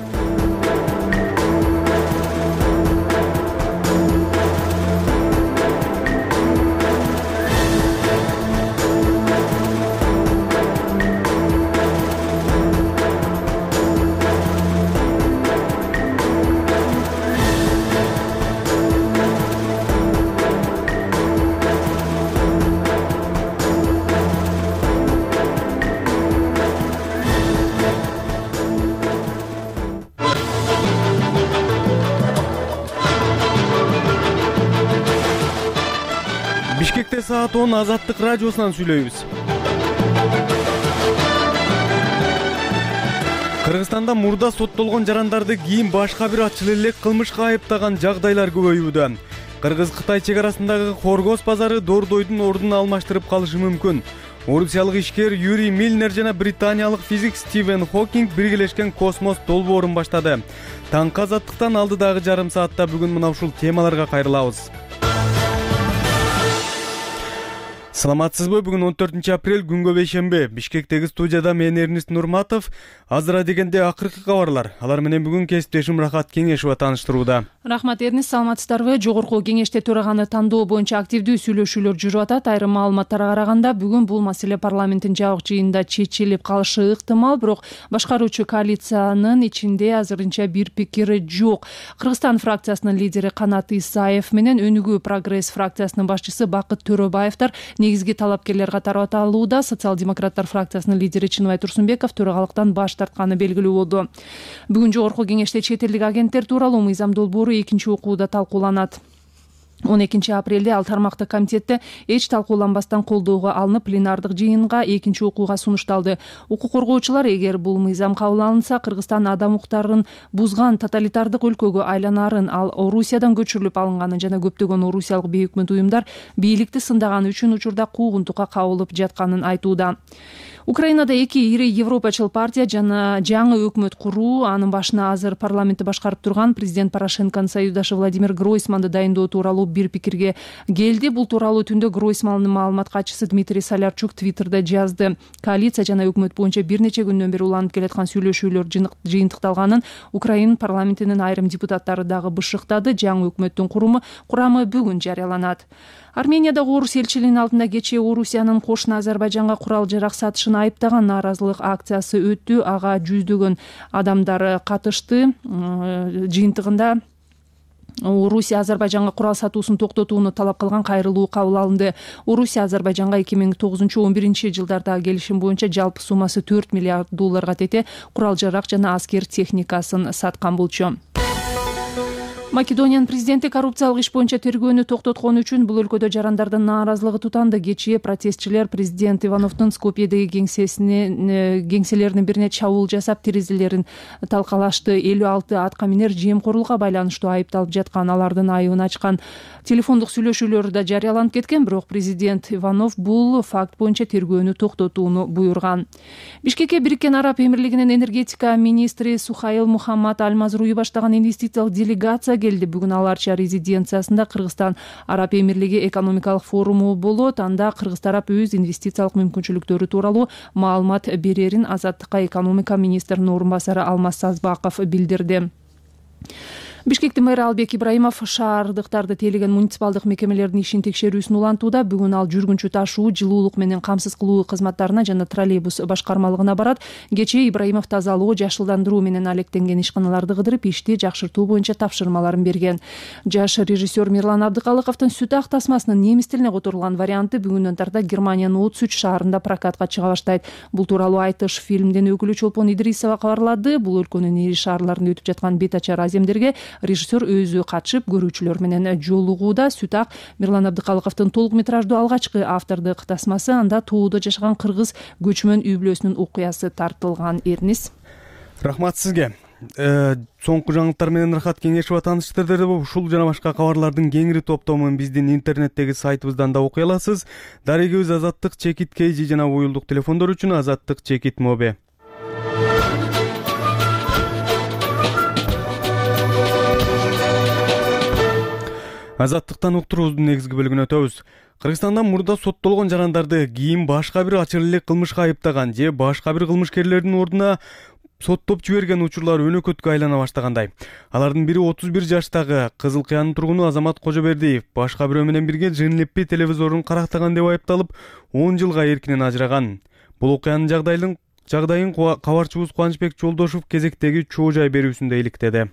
Бишкекте саат 10 Азаттык радиосунан сүйлөйбүз. Кыргызстанда мурда соттолгон жарандарды кийин башка бир ачыл элек кылмышка айыптаган жагдайлар көбөйүүдө. Кыргыз-Кытай чек арасындагы Хоргоз базары дордойдун ордун алмаштырып калышы мүмкүн. Орусиялык ишкер Юрий Мильнер жана британиялык физик Стивен Хокинг биргелешкен космос долбоорун баштады. Таңкы азаттыктан алдыдагы жарым саатта бүгүн мына ушул темаларга кайрылабыз. Саламатсызбы? Бүгүн 14 апрель күнгө бейшемби. Бишкектеги студияда мен Эрнис Нурматов. Азыра дегенде акыркы кабарлар. Алар менен бүгүн кесиптешим Рахат Кеңешова тааныштырууда. Рахмат Эрнис, саламатсыздарбы? Жогорку кеңеште төраганы тандоо боюнча активдүү сүйлөшүүлөр жүрүп атат. Айрым маалыматтарга караганда бүгүн бул маселе парламенттин жабык жыйынында чечилип калышы ыктымал, бирок башкаруучу коалициянын ичинде азырынча бир пикир жок. Кыргызстан фракциясынын лидери Канат Исаев менен Өнүгүү прогресс фракциясынын башчысы Бакыт Төрөбаевдер негизги талапкерлер катары аталууда. Социал-демократтар фракциясынын лидери Чыныбай Турсунбеков төрагалыктан баш тартканы белгилүү болду. Бүгүн жогорку кеңеште чет элдик агенттер тууралуу мыйзам долбоору экинчи окууда талкууланат. 12 апрелде ал тармактык комитетте эч талкууланбастан колдоого алынып пленардык жыйынга экинчи окууга сунушталды. Укук коргоочулар эгер бул мыйзам кабыл алынса, Кыргызстан адам укуктарын бузган тоталитардык өлкөгө айланарын, ал Орусиядан көчүрүлүп алынганын жана көптөгөн орусиялык бейөкмөт уюмдар бийликти сындаганы үчүн учурда куугунтукка кабылып жатканын айтууда. Украинада эки ири европачыл партия жана жаңы өкмөт куруу, анын башына азыр парламентти башкарып турган президент Порошенконун союздашы Владимир Гройсманды дайындоо тууралуу бир пикирге келди. Бул тууралуу түндө Гройсмандын маалымат катчысы Дмитрий Солярчук твиттерде жазды. Коалиция жана өкмөт боюнча бир нече күндөн бери уланып келаткан сүйлөшүүлөр жыйынтыкталганын Украина парламентинин айрым депутаттары дагы бышыктады. Жаңы өкмөттүн курамы бүгүн жарыяланат. Армениядагы орус элчилигинин алдында кечээ Орусиянын кошуна Азербайжанга курал жарак сатышын айыптаган нааразылык акциясы өттү. Ага жүздөгөн адамдар катышты. Жыйынтыгында Орусия Азербайжанга курал сатуусун токтотууну талап кылган кайрылуу кабыл алынды. Орусия Азербайжанга 2009-11 жылдардагы келишим боюнча жалпы суммасы $4 миллиард тете курал жарак жана аскер техникасын саткан болчу. Македониянын президенти коррупциялык иш боюнча тергөөнү токтоткон үчүн бул өлкөдө жарандардын нааразылыгы тутанды. Кечээ протестчилер президент Ивановдун Скопьедеги кеңселеринин бирине чабуул жасап, терезелерин талкалашты. 56 атка минер жемкорлукка байланыштуу айыпталып жаткан, алардын айыбын ачкан телефондук сүйлөшүүлөр да жарыяланып кеткен, бирок президент Иванов бул факт боюнча тергөөнү токтотууну буйрган. Бишкекке Бириккен Араб Эмирлигинин энергетика министри Сухаил Мухаммад Алмазруй баштаган инвестициялык делегация келди. Бүгүн аларча резиденциясында Кыргызстан Араб Эмирлиги экономикалык форуму болот. Анда Кыргыз тарап өз инвестициялык мүмкүнчүлүктөрү тууралуу маалымат берерин Азаттыкка экономика министринин орун басары Алмаз Сазбаков билдирди. Бишкектин мэрі Албек Ибраимов шаардыктарды тейлеген муниципалдык мекемелердин ишин текшерүүсүн улантууда. Бүгүн ал жүргүнчү ташуу, жылуулук менен камсыз кылуу кызматтарына жана троллейбус башкармалыгына барат. Кечээ Ибраимов тазалоо, жашылдандыруу менен алектенген ишканаларды кыдырып, ишти жакшыртуу боюнча тапшырмаларын берген. Жаш режиссер Мирлан Абдыкалыковдун Сүт ак тасмасынын немис тилине которулган варианты бүгүндөн тарта Германиянын Оцүч шаарында прокатка чыга баштайт. Бул тууралуу Айтыш фильмдин өкүлү Чолпон Идрисова кабарлады. Бул өлкөнүн ири шаарларында өтүп жаткан бет ачар аземдерге режиссер өзү катышып, көрүүчүлөр менен жолугууда. Сүт ак Мирлан Абдыкалыковдун толук метраждуу алгачкы автордук тасмасы. Анда тоодо жашаган кыргыз көчмөн үй бүлөсүнүн окуясы тартылган. Эрнис. Рахмат сизге. Соңку жаңылыктар менен Рахат Кеңешова тааныштырды. Ушул жана башка кабарлардын кеңири топтомун биздин интернеттеги сайтыбыздан да окуй аласыз. Дарегибиз Азаттык чекит KG жана уюлдук телефондор үчүн Азаттык чекит Mobe. Азаттыктан уктуруубуздун негизги бөлүгүнө өтөбүз. Кыргызстанда мурда соттолгон жарандарды кийин башка бир ачык элек кылмышка айыптаган же башка бир кылмышкерлердин ордуна соттоп жиберген учурлар өнөкөткө айлана баштагандай. Алардын бири 31 жаштагы Кызыл Кыянын тургуну Азамат Кожобердиев башка бирөө менен бирге Жынлеппи телевизорун карактаган деп айыпталып 10 жылга эркинен ажыраган. Бул окуянын жагдайын кабарчыбыз Кубанычбек Жолдошов кезектеги чоо жай берүүсүндө иликтеди.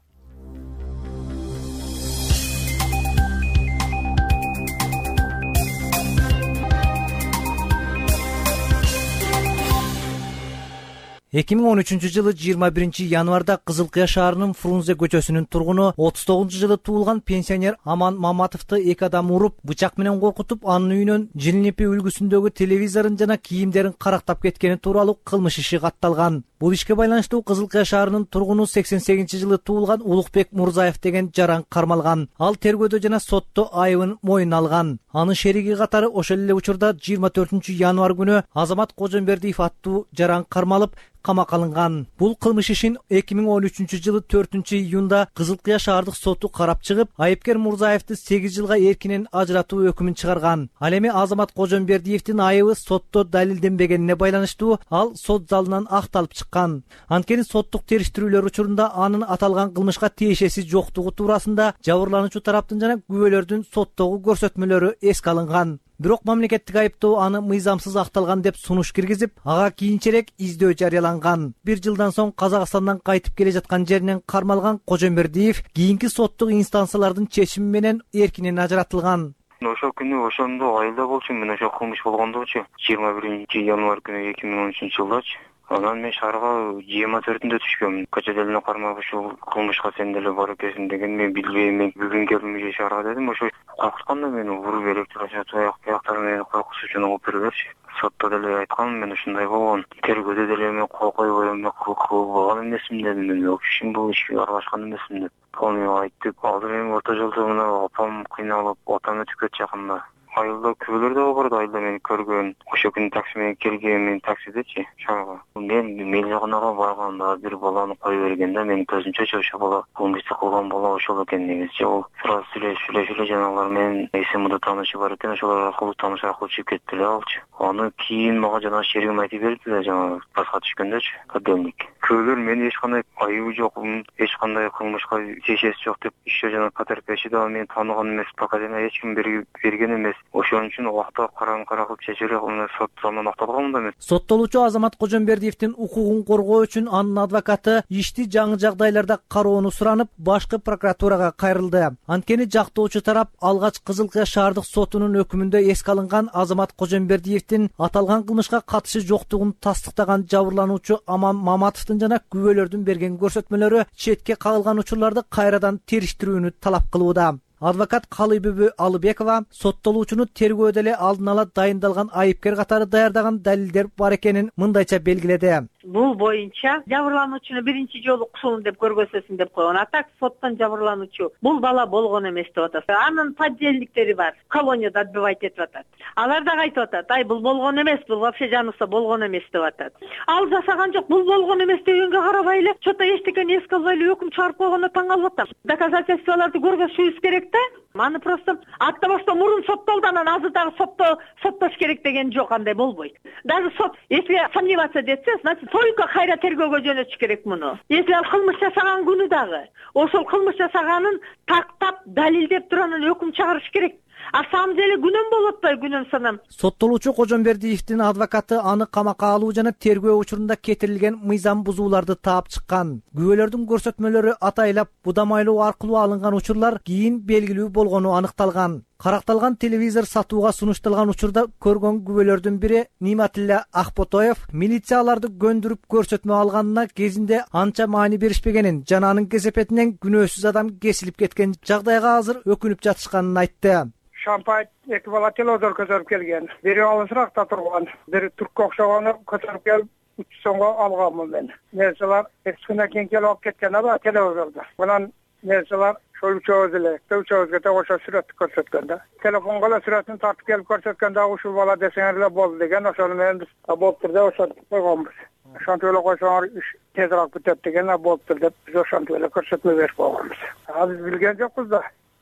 эки миң 13 жылы 21 январда Кызыл Кыя шаарынын Фрунзе көчөсүнүн тургуну 39 жылы туулган пенсионер Аман Маматовду эки адам уруп, бычак менен коркутуп, анын үйүнөн Жынлеппи үлгүсүндөгү телевизорун жана кийимдерин карактап кеткени тууралуу кылмыш иши катталган. Бул ишке байланыштуу Кызыл Кыя шаарынын тургуну 88 жылы туулган Улукбек Мурзаев деген жаран кармалган. Ал тергөөдө жана сотто айыбын мойнуна алган. Анын шериги катары ошол эле учурда 24 январ күнү Азамат Кожомбердиев аттуу жаран кармалып камакка алынган. Бул кылмыш ишин 2013 жылы 4 июнда Кызыл Кыя шаардык соту карап чыгып, айыпкер Мурзаевди 8 жылга эркинен ажыратуу өкүмүн чыгарган. Ал эми Азамат Кожомбердиевдин айыбы сотто далилденбегенине байланыштуу ал сот залынан акталып чыккан. Анткени соттук териштирүүлөр учурунда анын аталган кылмышка тиешеси жоктугу туурасында жабырлануучу тараптын жана күбөлөрдүн соттогу көрсөтмөлөрү эске алынган. Бирок мамлекеттик айыптоо аны мыйзамсыз акталган деп сунуш киргизип, ага кийинчерээк издөө жарыяланган. Бир жылдан соң Казакстандан кайтып келе жаткан жеринен кармалган Кожомбердиев кийинки соттук инстанциялардын чечими менен эркинен ажыратылган. Ошол күнү ошондо айылда болчу, мен ошо кылмыш болгондочу 21 январь күнү 2013 жылдачы. Анан мен шаарга 24-ндө түшкөм. Көчөдөлүнө кармап ушул кылмышка сен деле бар экенсиң деген мен билбейм. Мен бүгүн келдим шаарга дедим. Ошо коркутканда мени уруп электрошок аяктары менен коркутуш үчүн угуп бербеши. Сотто деле айткам, мен ушундай болгон. Тергөөдө деле мен койбойм, мен болгон эмесмин дедим. Мен вообще бул ишке аралашкан эмесмин деп. Кону айттык. Азыр эми орто жолдо мына апам кыйналып, отам өтүп кетти жакында. Айылда күбөлөр да бар, айылда мени көргөн. Ошо күнү такси менен келген, мен таксидечи шаарга. Мен мелжогонага барганда бир баланы кое берген да, менин көзүмчө ошо бала кылмышты кылган бала ошол экен негизи. Ол сразу сүйлөшүп жанагылар менен эсимде таанышы бар экен, ошолор аркылуу тааныш аркылуу чыгып кетти эле алчы. Аны кийин мага жана шеригим айтып берди да, жана баска түшкөндөчү, кадемник. Күбөлөр мени эч кандай айыбы жок, эч кандай кылмышка тиешеси жок деп, иши жана потерпевши да мени тааныган эмес, показания эч ким берген эмес. Ошон үчүн убакта караңкы чечери сот залынан акталган да мен. Соттолуучу Азамат Кожомбердиевдин укугун коргоо үчүн анын адвокаты ишти жаңы жагдайларда кароону суранып, башкы прокуратурага кайрылды. Анткени жактоочу тарап алгач Кызыл Кыя шаардык сотунун өкүмүндө эске алынган Азамат Кожомбердиевдин аталган кылмышка катышы жоктугун тастыктаган жабырлануучу Аман Маматовдун жана күбөлөрдүн берген көрсөтмөлөрү четке кагылган учурларды кайрадан териштирүүнү талап кылууда. Адвокат Калыбүбү Алыбекова соттолуучуну тергөөдө эле алдын ала дайындалган айыпкер катары даярдаган далилдер бар экенин мындайча белгиледи. Бул боюнча жабырлануучуну биринчи жолу кусулун деп көргөзсөсүн деп койгон. А так соттон жабырлануучу бул бала болгон эмес деп атат. Анын подельниктери бар, колонияда отбывать этип атат. Алар да айтып атат, ай бул болгон эмес, бул вообще жанысы болгон эмес деп атат. Ал жасаган жок, бул болгон эмес дегенге карабай эле чота эчтекени эске албай эле өкүм чыгарып койгонуна таң калып атам. Доказательстволорду көргөзүшүбүз керек да. Аны просто атта башта мурун соттолду, анан азыр дагы соттош керек деген жок, андай болбойт. Даже сот, если сомневаться десе, значит, только кайра тергөөгө жөнөтүш керек муну. Если ал кылмыш жасаган күнү дагы, ошол кылмыш жасаганын тактап, далилдеп туруп өкүм чыгарыш керек. А самом деле күнөм болуп атпайбы, күнөм санам. Соттолуучу Кожомбердиевдин адвокаты аны камакка алуу жана тергөө учурунда кетирилген мыйзам бузууларды таап чыккан. Күбөлөрдүн көрсөтмөлөрү атайлап будамайлоо аркылуу алынган учурлар кийин белгилүү болгону аныкталган. Каракталган телевизор сатууга сунушталган учурда көргөн күбөлөрдүн бири Ниматилла Акботоев милицияларды көндүрүп көрсөтмө алганына кезинде анча маани беришпегенин жана анын кесепетинен күнөөсүз адам кесилип кеткен жагдайга азыр өкүнүп жатышканын айтты. Шампай эки бала телевизор көтөрүп келген. Бири алысыракта турган, бири түрккө окшогону көтөрүп келип 3 сомго алганмын мен. Нерселер экскүнөн кийин келип алып кеткен ала телевизорду. Анан нерселер ошол үчөөбүзгө да ошо сүрөттү көрсөткөн да. Телефонго эле сүрөтүн тартып келип көрсөткөн да ушул бала десеңер эле болду деген, ошону менен биз болуптур деп ошентип койгонбуз. Ошентип эле койсоңор иш тезирээк бүтөт деген болуптур деп биз ошентип эле көрсөтмө берип койгонбуз. Биз билген жокпуз да.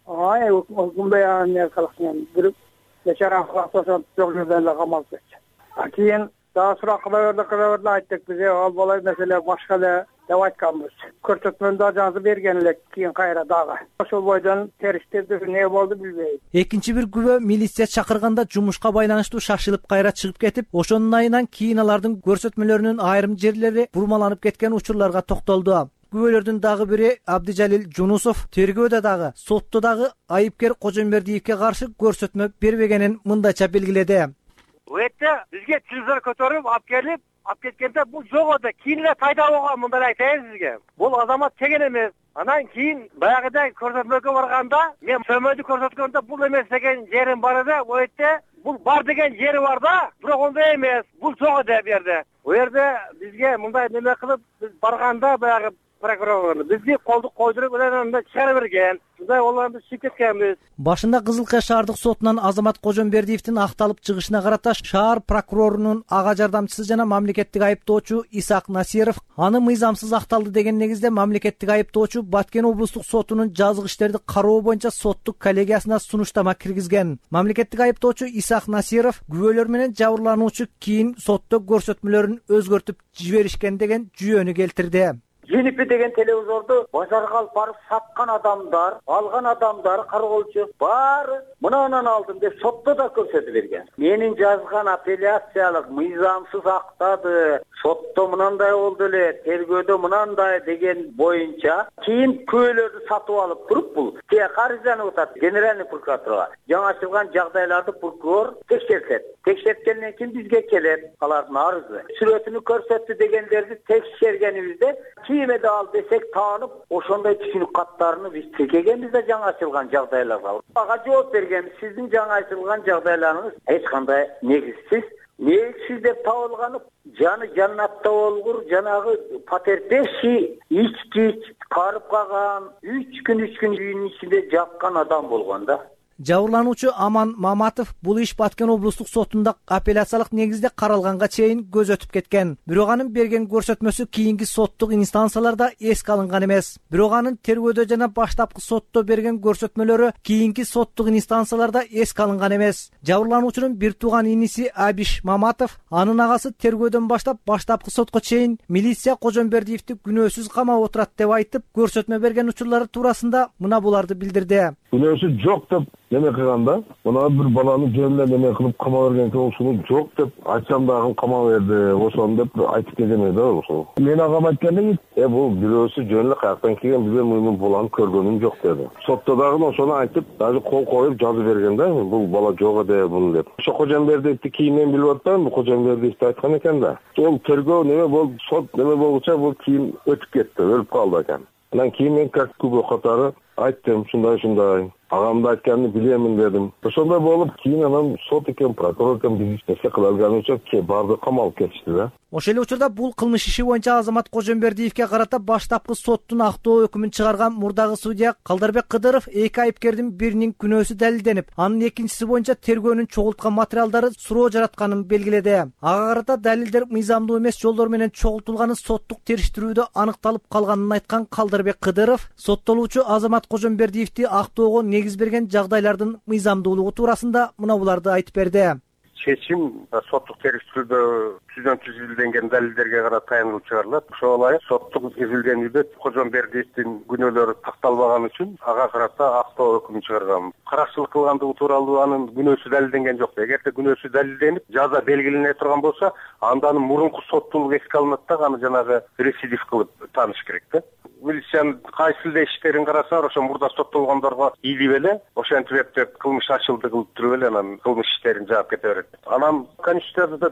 Өкүмбай не кылсын, бир бечара кылсын, жок жерден эле камалып кетти. Кийин дагы сурак кыла айттык, биз ал болай маселе башка эле деп айтканбыз. Көрсөтмөндө жазып берген элек, кийин кайра дагы. Ошол бойдон териштирди, не болду билбейм. Экинчи бир күбө милиция чакырганда жумушка байланыштуу шашылып кайра чыгып кетип, ошонун айынан кийин алардын көрсөтмөлөрүнүн айрым жерлери бурмаланып кеткен учурларга токтолду. Күбөлөрдүн дагы бири Абдижалил Жунусов тергөөдө дагы, сотто дагы айыпкер Кожомбердиевке каршы көрсөтмө бербегенин мындайча белгиледи. Өтө бизге телевизор көтөрүп алып кеткенде бул жок эди. Кийин эле пайда болгон, мындай айтайын сизге. Бул азамат деген эмес. Анан кийин баягыдай көрсөтмөгө барганда, мен сөмөдү көрсөткөндө бул эмес деген жерим бар эди. Өтө бул бар деген жери бар да, бирок ондай эмес. Бул жок эди бу жерде. Бу жерде бизге мындай неме кылып, биз барганда баягы прокурор бизди колдук койдуруп анан чыгара берген. Мындай оларды чыгып кеткенбиз. Башында Кызыл Кыя шаардык сотунан Азамат Кожомбердиевдин акталып чыгышына карата шаар прокурорунун ага жардамчысы жана мамлекеттик айыптоочу Исак Насиров аны мыйзамсыз акталды деген негизде мамлекеттик айыптоочу Баткен облустук сотунун жазык иштерди кароо боюнча соттук коллегиясына сунуштама киргизген. Мамлекеттик айыптоочу Исак Насиров күбөлөр менен жабырлануучу кийин сотто көрсөтмөлөрүн өзгөртүп жиберишкен деген жүйөнү келтирди. Жинипи деген телевизорду базарга алып барып саткан адамдар, алган адамдар, кароолчу баары мынанан алдым деп сотто да көрсөтүп берген. Менин жазган апелляциялык мыйзамсыз актады, сотто мынандай болду эле, тергөөдө мынандай деген боюнча кийин күбөлөрдү сатып алып туруп бул арызданып атат генеральный прокуратурага. Жаңы ачылган жагдайларды прокурор текшертет. Текшерткенден кийин бизге келет алардын арызы. Сүрөтүнү көрсөттү дегендерди текшергенибизде кийимеде ал десек таанып, ошондой түшүнүк каттарını биз текегенбиз да жаңы ачылган жагдайларга. Ага жооп бергенбиз, сиздин жаңы ачылган жагдайларыңыз эч кандай негизсиз. Негизсиз деп табылганы жаны жаннатта болгур, жанагы потерпевший ички карып калган, 3 күн үйүнүн ичинде жапкан адам болгон да. Жабырлануучу Аман Маматов бул иш Баткен облустук сотунда апелляциялык негизде каралганга чейин көз өтүп кеткен. Бирок анын берген көрсөтмөсү кийинки соттук инстанцияларда эске алынган эмес. Бирок анын тергөөдө жана баштапкы сотто берген көрсөтмөлөрү кийинки соттук инстанцияларда эске алынган эмес. Жабырлануучунун бир тууган иниси Абиш Маматов анын агасы тергөөдөн баштап баштапкы сотко чейин милиция Кожомбердиевди күнөөсүз камап отурат деп айтып, көрсөтмө берген учурлары туурасында мына буларды билдирди. Күнөөсү жок деп неме кылганда, мына бир баланы жөнүнө неме кылып кама берген ошону жок деп айтсам дагы кама берди, ошону деп айтып кетеме да ошол. Мен агам айтканда, бул бирөөсү жөн эле каяктан келген, биз муну баланы көргөнүм жок деди. Сотто дагы ошону айтып, даже кол коюп жазып берген да, бул бала жок эди бул деп. Ошо Кожомбердиевди кийинен билип атпайм, Кожомбердиевди айткан экен да. Ол тергөө неме болду, сот неме болгуча бул кийин өтүп кетти, өлүп калды экен. Анан кийин мен как күбө катары айттым, шундай. Агамды айтканын билемин дедим. Ошондой болуп, кийин анан сот экен, прокурор экен биз нерсе кыла алган үчүн барды камалып кетишти да. Ошол эле учурда бул кылмыш иши боюнча Азамат Кожомбердиевке карата баштапкы соттун актоо өкүмүн чыгарган мурдагы судья Калдарбек Кыдыров эки айыпкердин биринин күнөөсү далилденип, анын экинчиси боюнча тергөөнүн чогулткан материалдары суроо жаратканын белгиледи. Ага карата далилдер мыйзамдуу эмес жолдор менен чогултулганы соттук териштирүүдө аныкталып калганын айткан Калдарбек Кыдыров соттолуучу Азамат Кожомбердиевди актоого негиз берген жагдайлардын мыйзамдуулугу туурасында мына буларды айтып берди. Чечим соттук териштирүүдө түздөн түз изилденген далилдерге карата таянылып чыгарылат. Ошого ылайык соттук изилденүүдө Кожомбердиевдин күнөөлөрү такталбаган үчүн ага карата актоо өкүмүн чыгарган. Каракчылык кылгандыгы тууралуу анын күнөөсү далилденген жок. Эгерде күнөөсү далилденип, жаза белгилене турган болсо, анда анын мурунку соттуулугу эске алынат да, аны жанагы рецидив кылып тааныш керек да. Милициянын кайсы эле иштерин карасаңар, ошо мурда соттолгондорго ийип эле, ошентип эптеп кылмыш ачылды кылып туруп эле анан кылмыш иштерин жаап кете берет. Анан Конституцияда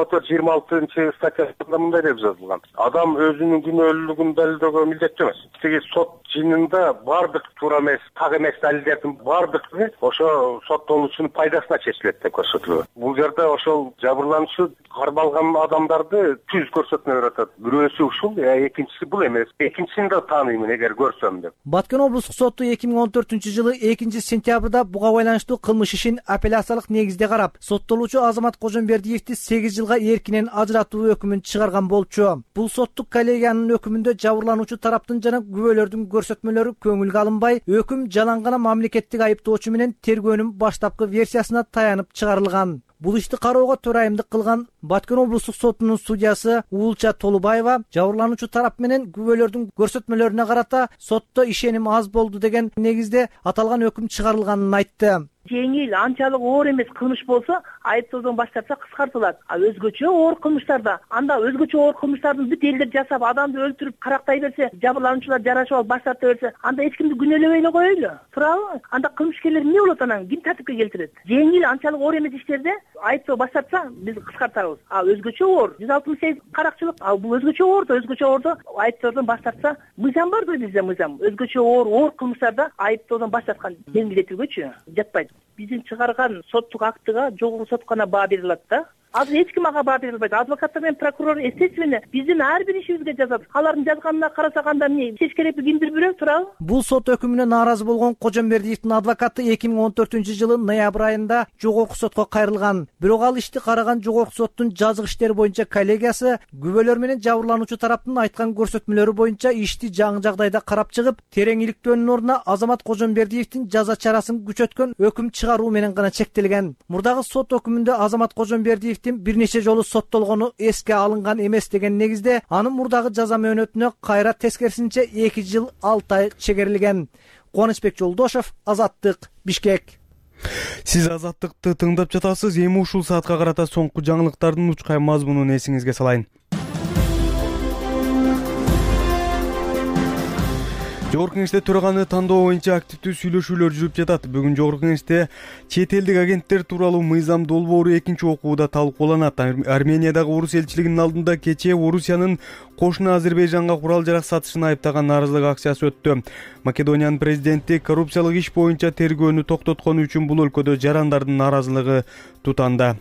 24-26 статьясында мындай деп жазылган. Адам өзүнүн күнөөлүүлүгүн далилдөөгө милдеттүү эмес. Тиги сот жыйынында бардык туура эмес, так эмес далилдердин бардыгы ошо соттолуучунун пайдасына чечилет деп көрсөтүлгөн. Бул жерде ошол жабырлануучу кармалган адамдарды түз көрсөтмө берип атат. Бирөөсү ушул, экинчиси бул эмес. Экинчисинде таанıyмын эгер көрсөм деп. Баткен облустук соту 2014-жылы 2-сентябрда буга байланыштуу кылмыш ишин апелляциялык негизде карап, соттолуучу Азамат Кожомбердиевди 8 жылга эркинен ажыратуу өкүмүн чыгарган болчу. Бул соттук коллегиянын өкүмүндө жабырлануучу тараптын жана күбөлөрдүн көрсөтмөлөрү көңүлгө алынбай, өкүм жалаң гана мамлекеттик айыптоочу менен тергөөнүн баштапкы версиясына таянып чыгарылган. Бул ишти кароого төрайымдык кылган Баткен облустук сотунун судьясы Уулча Толубаева жабырлануучу тарап менен күбөлөрдүн көрсөтмөлөрүнө карата сотто ишеним аз болду деген негизде аталган өкүм чыгарылганын айтты. Жеңил, анчалык оор эмес кылмыш болсо, айыптоодон баш тартса кыскартылат. А өзгөчө оор кылмыштарда, анда өзгөчө оор кылмыштардын бүт элдер жасап, адамды өлтүрүп, карактай берсе, жабырлануучулар жарашып алып баш тарта берсе, анда эч кимди күнөөлөбөй эле коелу. Туурабы? Анда кылмышкерлер эмне болот анан? Ким тартипке келтирет? Жеңил, анчалык оор эмес иштерде айыптоо баш тартса, биз кыскартабыз. А өзгөчө оор 168 каракчылык, а бул өзгөчө оордо айыптоодон баш тартса, мыйзам бар да бизде мыйзам. Өзгөчө оор кылмыштарда айыптоодон баш тарткан белгилетилгөчү жатпайт. Биздин чыгарган соттук актыга жогорку сот гана баа бере алат да. Азыр эч ким ага баа бере албайт. Адвокаттар менен прокурор естественно биздин ар бир ишибизге жазат. Алардын жазганына карасак анда эмне чеч керекпи кимдир бирөө туурабы? Бул сот өкүмүнө нааразы болгон Кожомбердиевдин адвокаты 2014-жылы ноябрь айында жогорку сотко кайрылган. Бирок ал ишти караган жогорку соттун жазык иштери боюнча коллегиясы күбөлөр менен жабырлануучу тараптын айткан көрсөтмөлөрү боюнча ишти жаңы жагдайда карап чыгып, терең иликтөөнүн ордуна Азамат Кожомбердиевдин жаза чарасын күчөткөн өкүм чыгаруу менен гана чектелген. Мурдагы сот өкүмүндө Азамат Кожомбердиев бир нече жолу соттолгону эске алынган эмес деген негизде анын мурдагы жаза мөөнөтүнө кайра тескерисинче 2 жыл 6 ай чегерилген. Кубанычбек Жолдошов, Азаттык, Бишкек. Сиз Азаттыкты тыңдап жатасыз. Эми ушул саатка карата соңку жаңылыктардын учкай мазмунун эсиңизге салайын. Жогорку кеңеште төраганы тандоо боюнча активдүү сүйлөшүүлөр жүрүп жатат. Бүгүн жогорку кеңеште чет элдик агенттер тууралуу мыйзам долбоору экинчи окууда талкууланат. Армениядагы орус элчилигинин алдында кечээ Орусиянын кошуна Азербайжанга курал жарак сатышын айыптаган нааразылык акциясы өттү. Македониянын президенти коррупциялык иш боюнча тергөөнү токтоткону үчүн бул өлкөдө жарандардын нааразылыгы тутанда.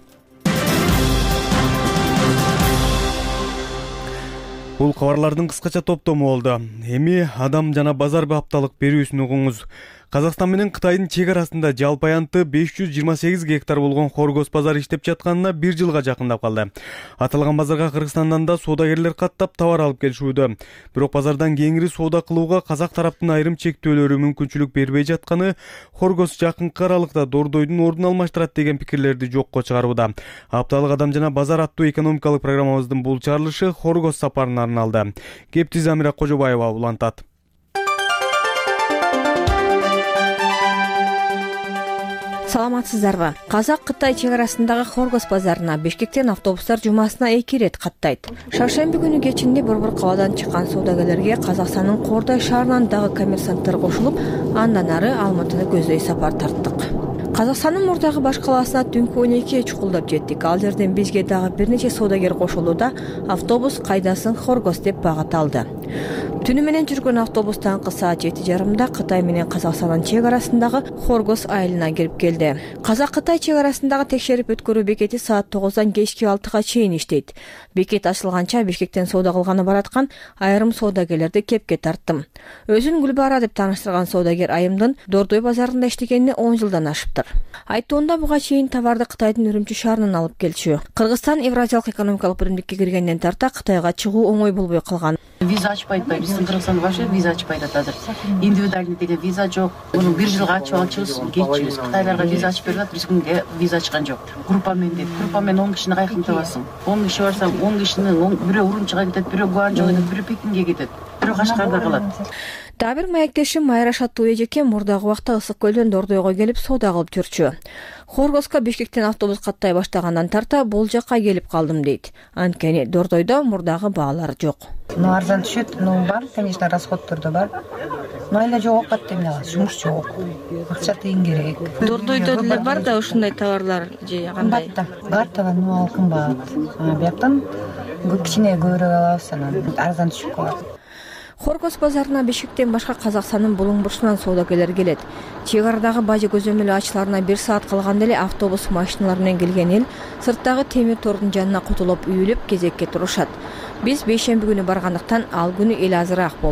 Бул кабарлардын кыскача топтому болду. Эми адам жана базар апталык берүүсүн угуңуз. Казакстан менен Кытайдын чек арасында жалпы аянты 528 гектар болгон Хоргос базар иштеп жатканына 1 жылга жакындап калды. Аталган базарга Кыргызстандан да соодагерлер каттап товар алып келишүүдө. Бирок базардан кеңири соода кылууга казак тараптын айрым чектөөлөрү мүмкүнчүлүк бербей жатканы Хоргос жакынкы аралыкта дордойдун ордун алмаштырат деген пикирлерди жокко чыгарууда. Апталык адам жана базар аттуу экономикалык программабыздын бул чыгарылышы Хоргос сапарына арналды. Кепти Замира Кожобаева улантат. Саламатсыздарбы? Казак-Кытай чек арасындагы Хоргос базарына Бишкектен автобустар жумасына 2 рет каттайт. Шаршемби күнү кечинде борбор кабадан чыккан соодагерлерге Казакстандын Кордой шаарынан дагы коммерсанттар кошулуп, андан ары Алматыны көздөй сапар тарттык. Казакстандын мурдагы баш калаасына түнкү 12 чукулдап жеттик. Ал жерден бизге дагы бир нече соодагер кошулууда автобус кайдасын Хоргос деп багыт алды. Түнү менен жүргөн автобус таңкы саат 7:30 Кытай менен Казакстандын чек арасындагы Хоргос айылына кирип келди. Казак-Кытай чек арасындагы текшерип өткөрүү бекети саат 9-дан кечки 6-га чейин иштейт. Бекет ачылганча Бишкектен соода кылганы бараткан айрым соодагерлерди кепке тарттым. Өзүн Гүлбара деп тааныштырган соодагер айымдын Дордой базарында иштегенине 10 жылдан ашыптыр. Айттоонда буга чейин товарды Кытайдын Үрүмчү шаарынан алып келчү. Кыргызстан Евразиялык экономикалык биримдикке киргенден тарта Кытайга чыгуу оңой болбой калган. Виза ачпайт, биздин Кыргызстан вообще виза ачпайт азыр. Индивидуальный деген виза жок. Муну 1 жылга ачып алчубуз, кетчүбүз. Кытайларга виза ачып берет, бизге виза ачкан жок. Группамен дейт. Группамен 10 кишини кайкын табасың. 10 киши барсаң, 10 кишинин бирөө Урумчуга кетет, бирөө Гуанчжоуга кетет, бирөө Пекинге кетет, бирөө Кашкарда калат. Дагы бир маектешим Майра Шаттуу эжеке мурдагы убакта Ысык көлдөн Дордойго келип соода кылып жүрчү. Хоргоска Бишкектен автобус каттай баштагандан тарта бул жакка келип калдым дейт. Анткени Дордойдо мурдагы баалар жок. Арзан түшөт, бар, конечно, расходдор да бар. Айла жок окат деп эмне кыласыз? Жумуш жок. Акча тыйын керек. Дордойдо деле бар да ушундай товарлар же кандай? Бар да, кымбат. Бияктан кичине көбүрөөк алабыз, анан арзан түшүп калат. Хоргос базарына Бишкектен башка Казакстандын булуң бурчунан соодагерлер келет. Чек арадагы бажы көзөмөлү ачыларына 1 саат калганда эле автобус машиналар менен келген эл сырттагы темир тордун жанына кутулуп үйүлүп кезекке турушат. Биз бейшемби күнү баргандыктан ал күнү эл азыраак болду.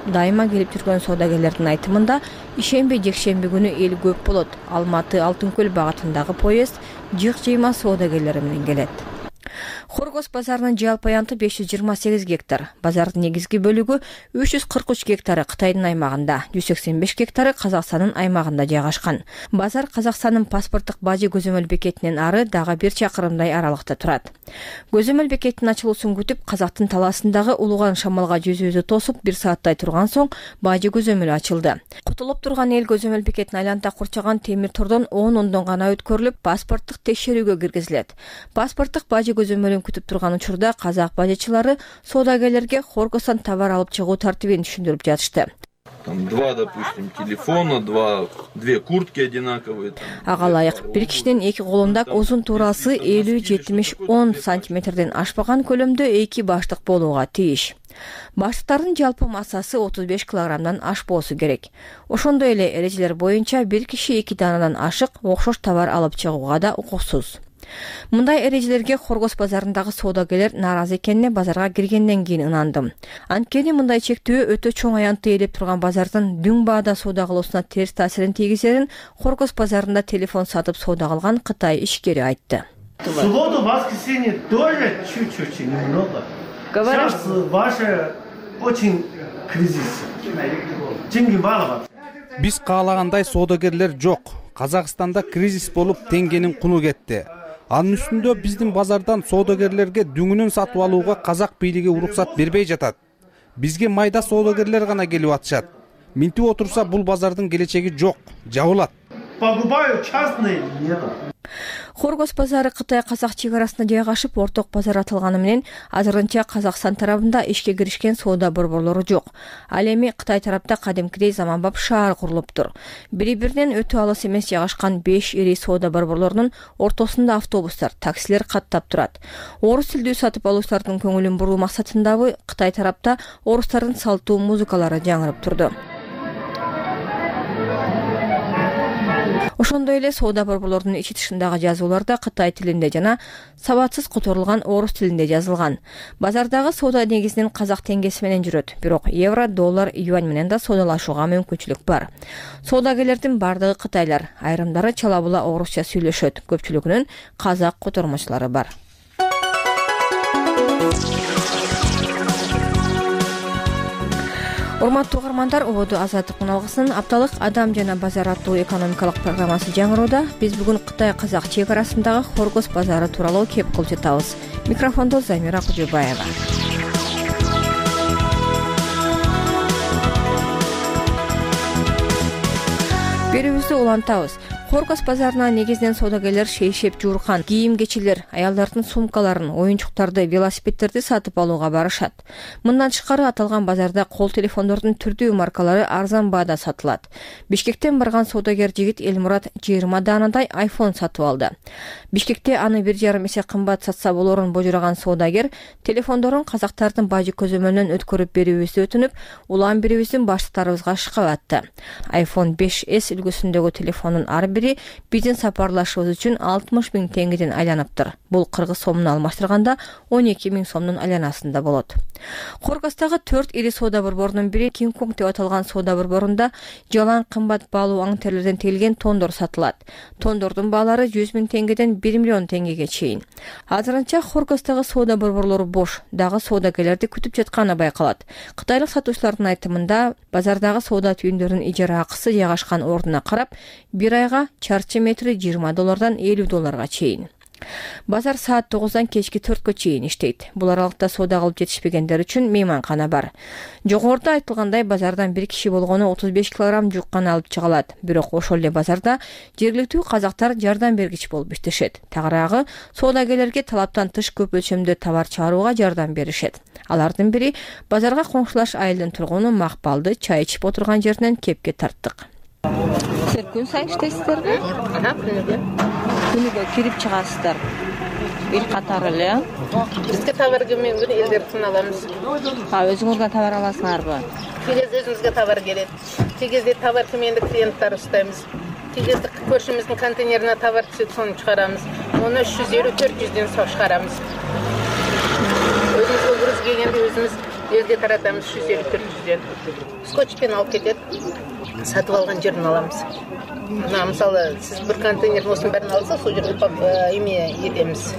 дайыма келип жүргөн соодагерлердин айтымында ишемби жекшемби күнү эл көп болот. Алматы Алтынкөл багытындагы поезд жыйма соодагерлери менен келет. Хоргос базарынын жалпы аянты 528 гектар. Базардын негизги бөлүгү 343 гектары Кытайдын аймагында, 185 гектары Казакстандын аймагында жайгашкан. Базар Казакстандын паспорттук бажы көзөмөл бекетинен ары дагы 1 чакырымдай аралыкта турат. Көзөмөл бекетинин ачылуусун күтүп, Казактын талаасындагы улуган шамалга жүзүүбүздү тосуп 1 сааттай турган соң бажы көзөмөлү ачылды. Кутулуп турган эл көзөмөл бекетин айланта курчаган темир тордон 10 ондон гана өткөрүлүп, паспорттук текшерүүгө киргизилет. Паспорттук бажы көзөмөлүн күтүп турган учурда казак бажычылары соодагерлерге Хоргостон товар алып чыгуу тартибин түшүндүрүп жатышты. Там 2, допустим, телефона, 2 куртки одинаковые. Ага ылайык, бир кишинин 2 колунда узун туурасы 50-70-10 сантиметрден ашпаган көлөмдө 2 баштык болууга тийиш. Баштыктардын жалпы массасы 35 килограммдан ашпоосу керек. Ошондой эле эрежелер боюнча бир киши 2 данадан ашык окшош товар алып чыгууга да укуксуз. Мындай эрежелерге Хоргос базарындагы соодагерлер нааразы экенине базарга киргенден кийин ынандым. Анткени мындай чектөө өтө чоң аянтты ээлеп турган базардын дүң баада соода кылуусуна терс таасирин тийгизерин Хоргос базарында телефон сатып соода кылган Кытай ишкери айтты. Субботу, воскресенье тоже чуть-чуть немного. Сейчас ваше очень кризис. Деньги мало. Биз каалагандай соодагерлер жок. Казакстанда кризис болуп, теңгенин куну кетти. Анын үстүндө биздин базардан соодагерлерге дүңүнөн сатып алууга казак бийлиги уруксат бербей жатат. Бизге майда соодагерлер гана келип атышат. Минтип отурса бул базардын келечеги жок, жабылат. Покупаю частные. Хоргос базары Кытай-Казак чек-арасында жайгашып, орток базар аталганы менен азырынча Казакстан тарабында ишке киришкен соода борборлору жок. Ал эми Кытай тарапта кадимкидей заманбап шаар курулуптур. Бири-биринен өтө алыс эмес жайгашкан 5 ири соода борборлорунун ортосунда автобустар, таксилер каттап турат. Орус тилдүү сатып алуучулардын көңүлүн буруу максатындабы Кытай тарапта орустардын салтуу музыкалары жаңырып турду. Ошондой эле соода борборлорунун ичи тышындагы жазууларда Кытай тилинде жана сабатсыз которулган орус тилинде жазылган. Базардагы соода негизинен казак теңгеси менен жүрөт, бирок евро, доллар, юань менен да соодалашууга мүмкүнчүлүк бар. Соодагерлердин бардыгы кытайлар, айрымдары чала була орусча сүйлөшөт, көпчүлүгүнүн казак котормочулары бар. Урматтуу угармандар, ободу Азаттык муналгысынын апталык Адам жана базар аттуу экономикалык программасы жаңырууда. Биз бүгүн Кытай-Казак чек арасындагы Хоргос базары тууралуу кеп кылып жатабыз. Микрофондо Замира Кужубаева. Берүүбүздү улантабыз. Хоргос базарына негизинен соодагерлер шейшеп жууркан кийим-кечилер, аялдардын сумкаларын, оюнчуктарды, велосипедтерди сатып алууга барышат. Мындан тышкары аталган базарда кол телефондордун түрдүү маркалары арзан баада сатылат. Бишкектен барган соодагер жигит Элмурат 20 данадай iPhone сатып алды. Бишкекте аны 1,5 эсе кымбат сатса болорун божураган соодагер телефондорун казактардын бажы көзөмөлүнөн өткөрүп берүүбүздү өтүнүп, улам бирибиздин баштыктарыбызга шыкап атты. iPhone 5S үлгүсүндөгү телефондун ар бири биздин сапарлашыбыз үчүн 60 000 теңгеден айланыптыр. Бул кыргыз сомуна алмаштырганда 12 000 сомдун айланасында болот. Хоргостагы 4 ири соода борборунун бири King Kong деп аталган соода борборунда жалаң кымбат баалуу аң терлерден тегилген тондор сатылат. Тондордун баалары 100 000 теңгеден 1 миллион теңгеге чейин. Азырынча Хоргостагы соода борборлору бош, дагы соодагерлерди күтүп жатканы байкалат. Кытайлык сатуучулардын айтымында, базардагы соода түйүндөрүнүн ижара акысы жайгашкан ордуна карап, бир айга чарчы метри $20 $50 чейин. Базар саат 9-дан кечки 4-кө чейин иштейт. Бул аралыкта соода кылып жетишпегендер үчүн мейманкана бар. Жогоруда айтылгандай, базардан бир киши болгону 35 килограмм жуккан алып чыгалат. Бирок ошол эле базарда жергиликтүү казактар жардам бергич болуп иштешет. Тагыраагы соодагерлерге талаптан тыш көп өлчөмдө товар чыгарууга жардам беришет. Алардын бири базарга коңшулаш айылдын тургуну Макпалды чай ичип отурган жеринен кепке тарттык. Сиз күн сайын иштейсиздерби? Күнүгө кирип чыгасыздар. Эл катары эле. Бизге товар келмеген күнү элдерден алабыз. Өзүңүзгө товар аласыңарбы? Кей кезде өзүбүзгө товар келет. Кей кезде товар келмегенде клиенттер устайбыз. Кей кезде көршүбүздүн контейнерине товар түсөт, сону чыгарамыз. Оны 350-400ден соң чыгарамыз. Өзүбүзгө груз келгенде өзүбүз жерге таратамыз 350-400ден. Скотчпен алып кетеді. Сатып алған жерін аламыз. Мына мысалы сіз бір контейнердің осының бәрін алса, сол жерге еме етеміз.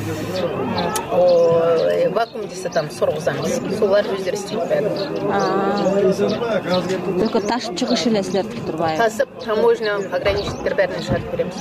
Вакуумде сатамыз, сорғызамыз. Солар өздері істейді бәрін. Только ташып шығыш елесілерді тұрбай. Тасып, таможня, пограничниктер бәріне шығарып береміз.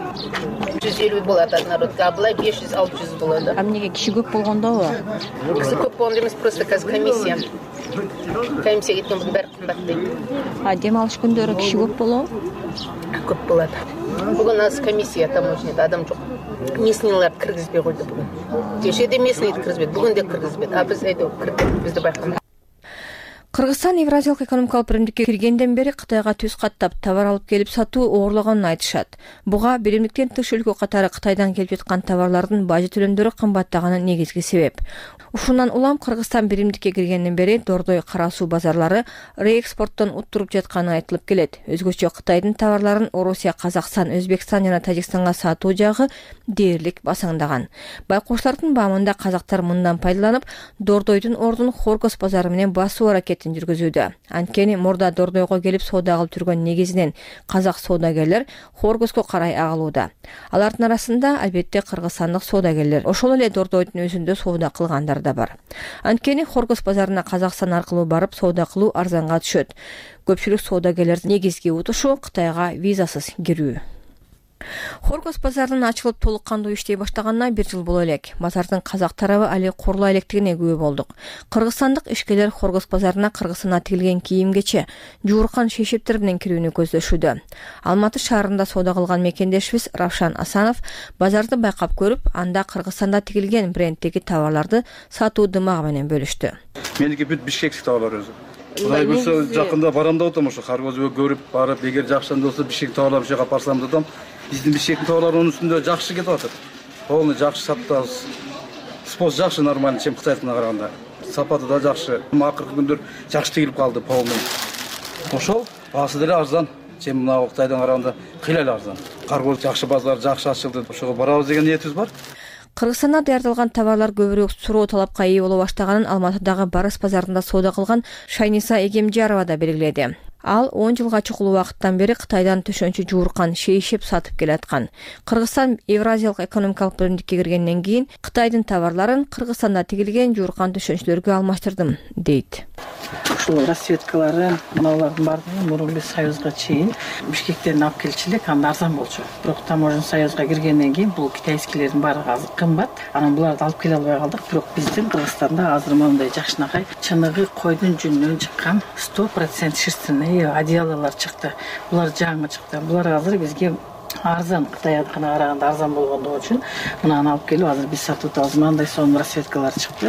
150 болады народқа, былай 500-600 болады. Неге кіші көп болғанда о? Кісі көп болғанда емес, просто қазір комиссия. Комиссия кеткен бұл бәрі қымбат дейді. Демалыш күндері кіші көп болу? Көп болады. Бүгін аз комиссия таможняда, адам жоқ. Местныйларды кіргізбей қойды бүгін. Кешеде местныйды кіргізбеді, бүгін де кіргізбеді. А біз әйді кірдік, бізді байқамайды. Кыргызстан Евразиялык экономикалык биримдикке киргенден бери Кытайга түз каттап товар алып келип сатуу оорлаганын айтышат. Буга биримдиктен тыш өлкө катары Кытайдан келип жаткан товарлардын бажы төлөмдөрү кымбаттаганы негизги себеп. Ушундан улам Кыргызстан биримдикке киргенден бери Дордой, Кара Суу базарлары реэкспорттон уттуруп жатканы айтылып келет. Өзгөчө Кытайдын товарларын Орусия, Казакстан, Өзбекстан жана Тажикстанга сатуу жагы дээрлик басаңдаган. Байкоштардын баамында казактар мындан пайдаланып, Дордойдун ордун Хоргос базары менен басуу аракетин жүргүзүүдө. Анткени мурда Дордойго келип соода кылып жүргөн негизинен казак соодагерлер Хоргоско карай агылууда. Алардын арасында албетте кыргызстандык соодагерлер, ошол эле Дордойдун өзүндө соода кылгандар да бар. Анткени Хоргос базарына Казакстан аркылуу барып соода кылуу арзанга түшөт. Көпчүлүк соодагерлердин негизги утушу Кытайга визасыз кирүү. Хоргос базарынын ачылып толук кандуу иштей баштаганына 1 жыл боло элек. Базардын казак тарабы али курулай электигине күбө болдук. Кыргызстандык ишкерлер Хоргос базарына Кыргызстандан тигилген кийимгече жууркан шейшептер менен кирүүнү көздөшүүдө. Алматы шаарында соода кылган мекендешибиз Равшан Асанов базарды байкап көрүп, анда Кыргызстанда тигилген бренддеги товарларды сатуу дымагы менен бөлүштү. Меники бүт бишкектик товарлар өзү. Кудай буюрса жакында барам деп атам, ошо Хоргоско көрүп барып, эгер жакшы болсо бишкек товарлар ушуга барсам деп атам. Биздин бишкектин товарларынын үстүндө жакшы кетип атат. Полный жакшы сатабыз. Спос жакшы, нормально, чем Кытайдыкына караганда. Сапаты да жакшы. Акыркы күндөр жакшы тигилип калды полный. Ошол баасы деле арзан, чем мына Кытайдан караганда кыйла арзан. Каргоз жакшы базар, жакшы ачылды. Ошого барабыз деген ниетибиз бар. Кыргызстанда даярдалган товарлар көбүрөөк суроо талапка ээ боло баштаганын Алматыдагы Барыс базарында соода кылган Шайниса Эгемжарова да белгиледи. Ал 10 жылга чукул убакыттан бери Кытайдан төшөнчү жууркан шейшеп сатып келаткан. Кыргызстан Евразиялык экономикалык биримдикке киргенден кийин Кытайдын товарларын Кыргызстанда тигилген жууркан төшөнчүлөргө алмаштырдым, дейт. Ушул расцветкалары, мыналардын баардыгы мурун биз Союзга чейин Бишкектен алып келчилик, анда арзан болчу. Бирок таможня Союзга киргенден кийин бул китайскилердин баардыгы азыр кымбат. Анан буларды алып келе албай калдык. Бирок биздин Кыргызстанда азыр мындай жакшынакай чыныгы койдун жүнүнөн чыккан 100% шерстяный одеялалар чыкты. Булар жаңы чыкты. Булар азыр бизге арзан, Кытайдыкына караганда арзан болгондугу үчүн мынаны алып келип азыр биз сатып атабыз. Мындай сонун расцветкалар чыкты.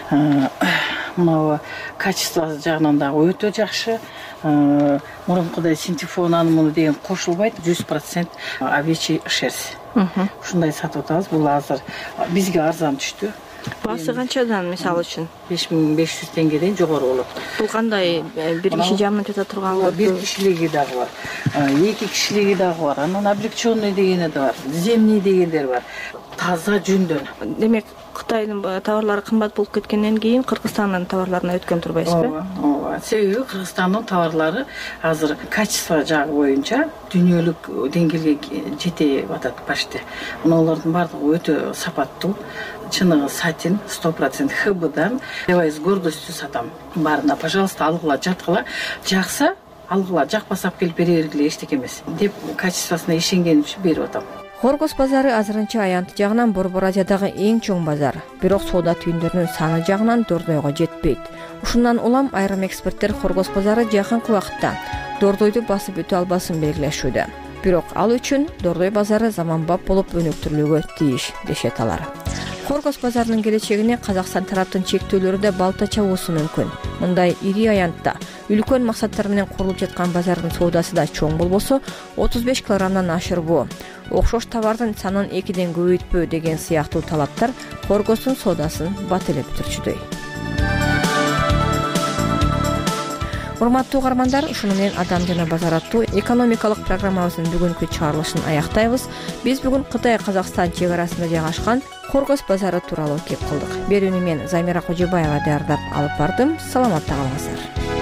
Мына качество жагынан да өтө жакшы. Мурункудай синтефонаны муну деген кошулбайт, 100% овечий шерсть. Ушундай сатып атабыз. Бул азыр бизге арзан түштү. Баасы канчадан мисалы үчүн? 5500 теңгеден жогору болот. Бул кандай бир киши жамын тете турган? Бир кишилиги дагы бар. 2 кишилиги дагы бар. Анан облегченный дегени да бар. Земный дегендер бар. Таза жүндөн. Демек, Кытайдын товарлары кымбат болуп кеткенден кийин Кыргызстандын товарларына өткөн турбайсызбы? Ооба. Себеби Кыргызстандын товарлары азыр качество жагы боюнча дүйнөлүк деңгээлге жете атат почти. Алардын баардыгы өтө сапаттуу. Чыныгы сатин, 100% ХБдан. Я с гордостью сатам. Барына, пожалуйста, алгыла, жаткыла. Жакса, алгыла, жакпаса келип бере бергиле, эчтеке эмес. Деп качествосуна ишенгеним үчүн берип атам. Хоргос базары азырынча аянты жагынан Борбор Азиядагы эң чоң базар. Бирок соода түйүндөрүнүн саны жагынан Дордойго жетпейт. Ушундан улам айрым эксперттер Хоргос базары жакынкы убакытта Дордойду басып өтө албасын белгилешүүдө. Бирок ал үчүн Дордой базары заманбап болуп өнүктүрүлүүгө тийиш, дешет алар. Хоргос базарынын келечегине Казакстан тараптын чектөөлөрү да балта чабуусу мүмкүн. Мындай ири аянтта үлкөн максаттар менен курулуп жаткан базардын соодасы да чоң болбосо 35 килограммдан ашырбоо, окшош товардын санын 2ден көбөйтпөө деген сыяктуу талаптар Хоргостун соодасын бателеп турчудөй. Урматтуу угармандар, ушуну менен Адам жана базар аттуу экономикалык программабыздын бүгүнкү чыгарылышын аяктайбыз. Биз бүгүн Кытай Казакстан чек арасында жайгашкан Коргос базары тууралуу кеп кылдык. Берүүнү мен Замира Кожобаева даярдап алып бардым. Саламатта калыңыздар.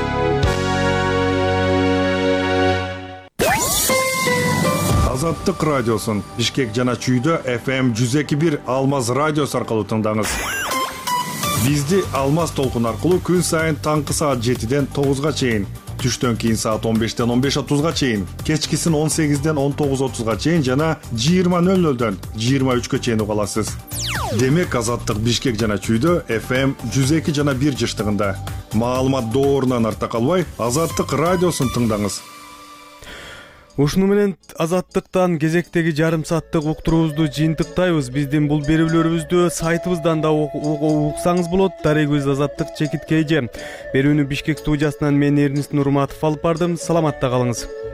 Азаттык радиосун Бишкек жана Чүйдө FM 102.1 Алмаз радиосу аркылуу тыңдаңыз. Бизди Алмаз толкун аркылуу күн сайын таңкы саат 7ден 9га чейин, түштөн кийин саат 15ден 15:30га чейин, кечкисин 18ден 19:30га чейин жана 20:00дөн 23гө чейин уга аласыз. Демек Азаттык Бишкек жана Чүйдө FM 102 жана 1 жыштыгында. Маалымат доорунан арта калбай, Азаттык радиосун тыңдаңыз. Ушуну менен Азаттыктан кезектеги жарым сааттык уктуруубузду жыйынтыктайбыз. Биздин бул берүүлөрүбүздү сайтыбыздан да уксаңыз болот. Дарегибиз Азаттык чекит KG. Берүүнү Бишкек студиясынан мен Эрнис Нурматов алып бардым. Саламатта калыңыз.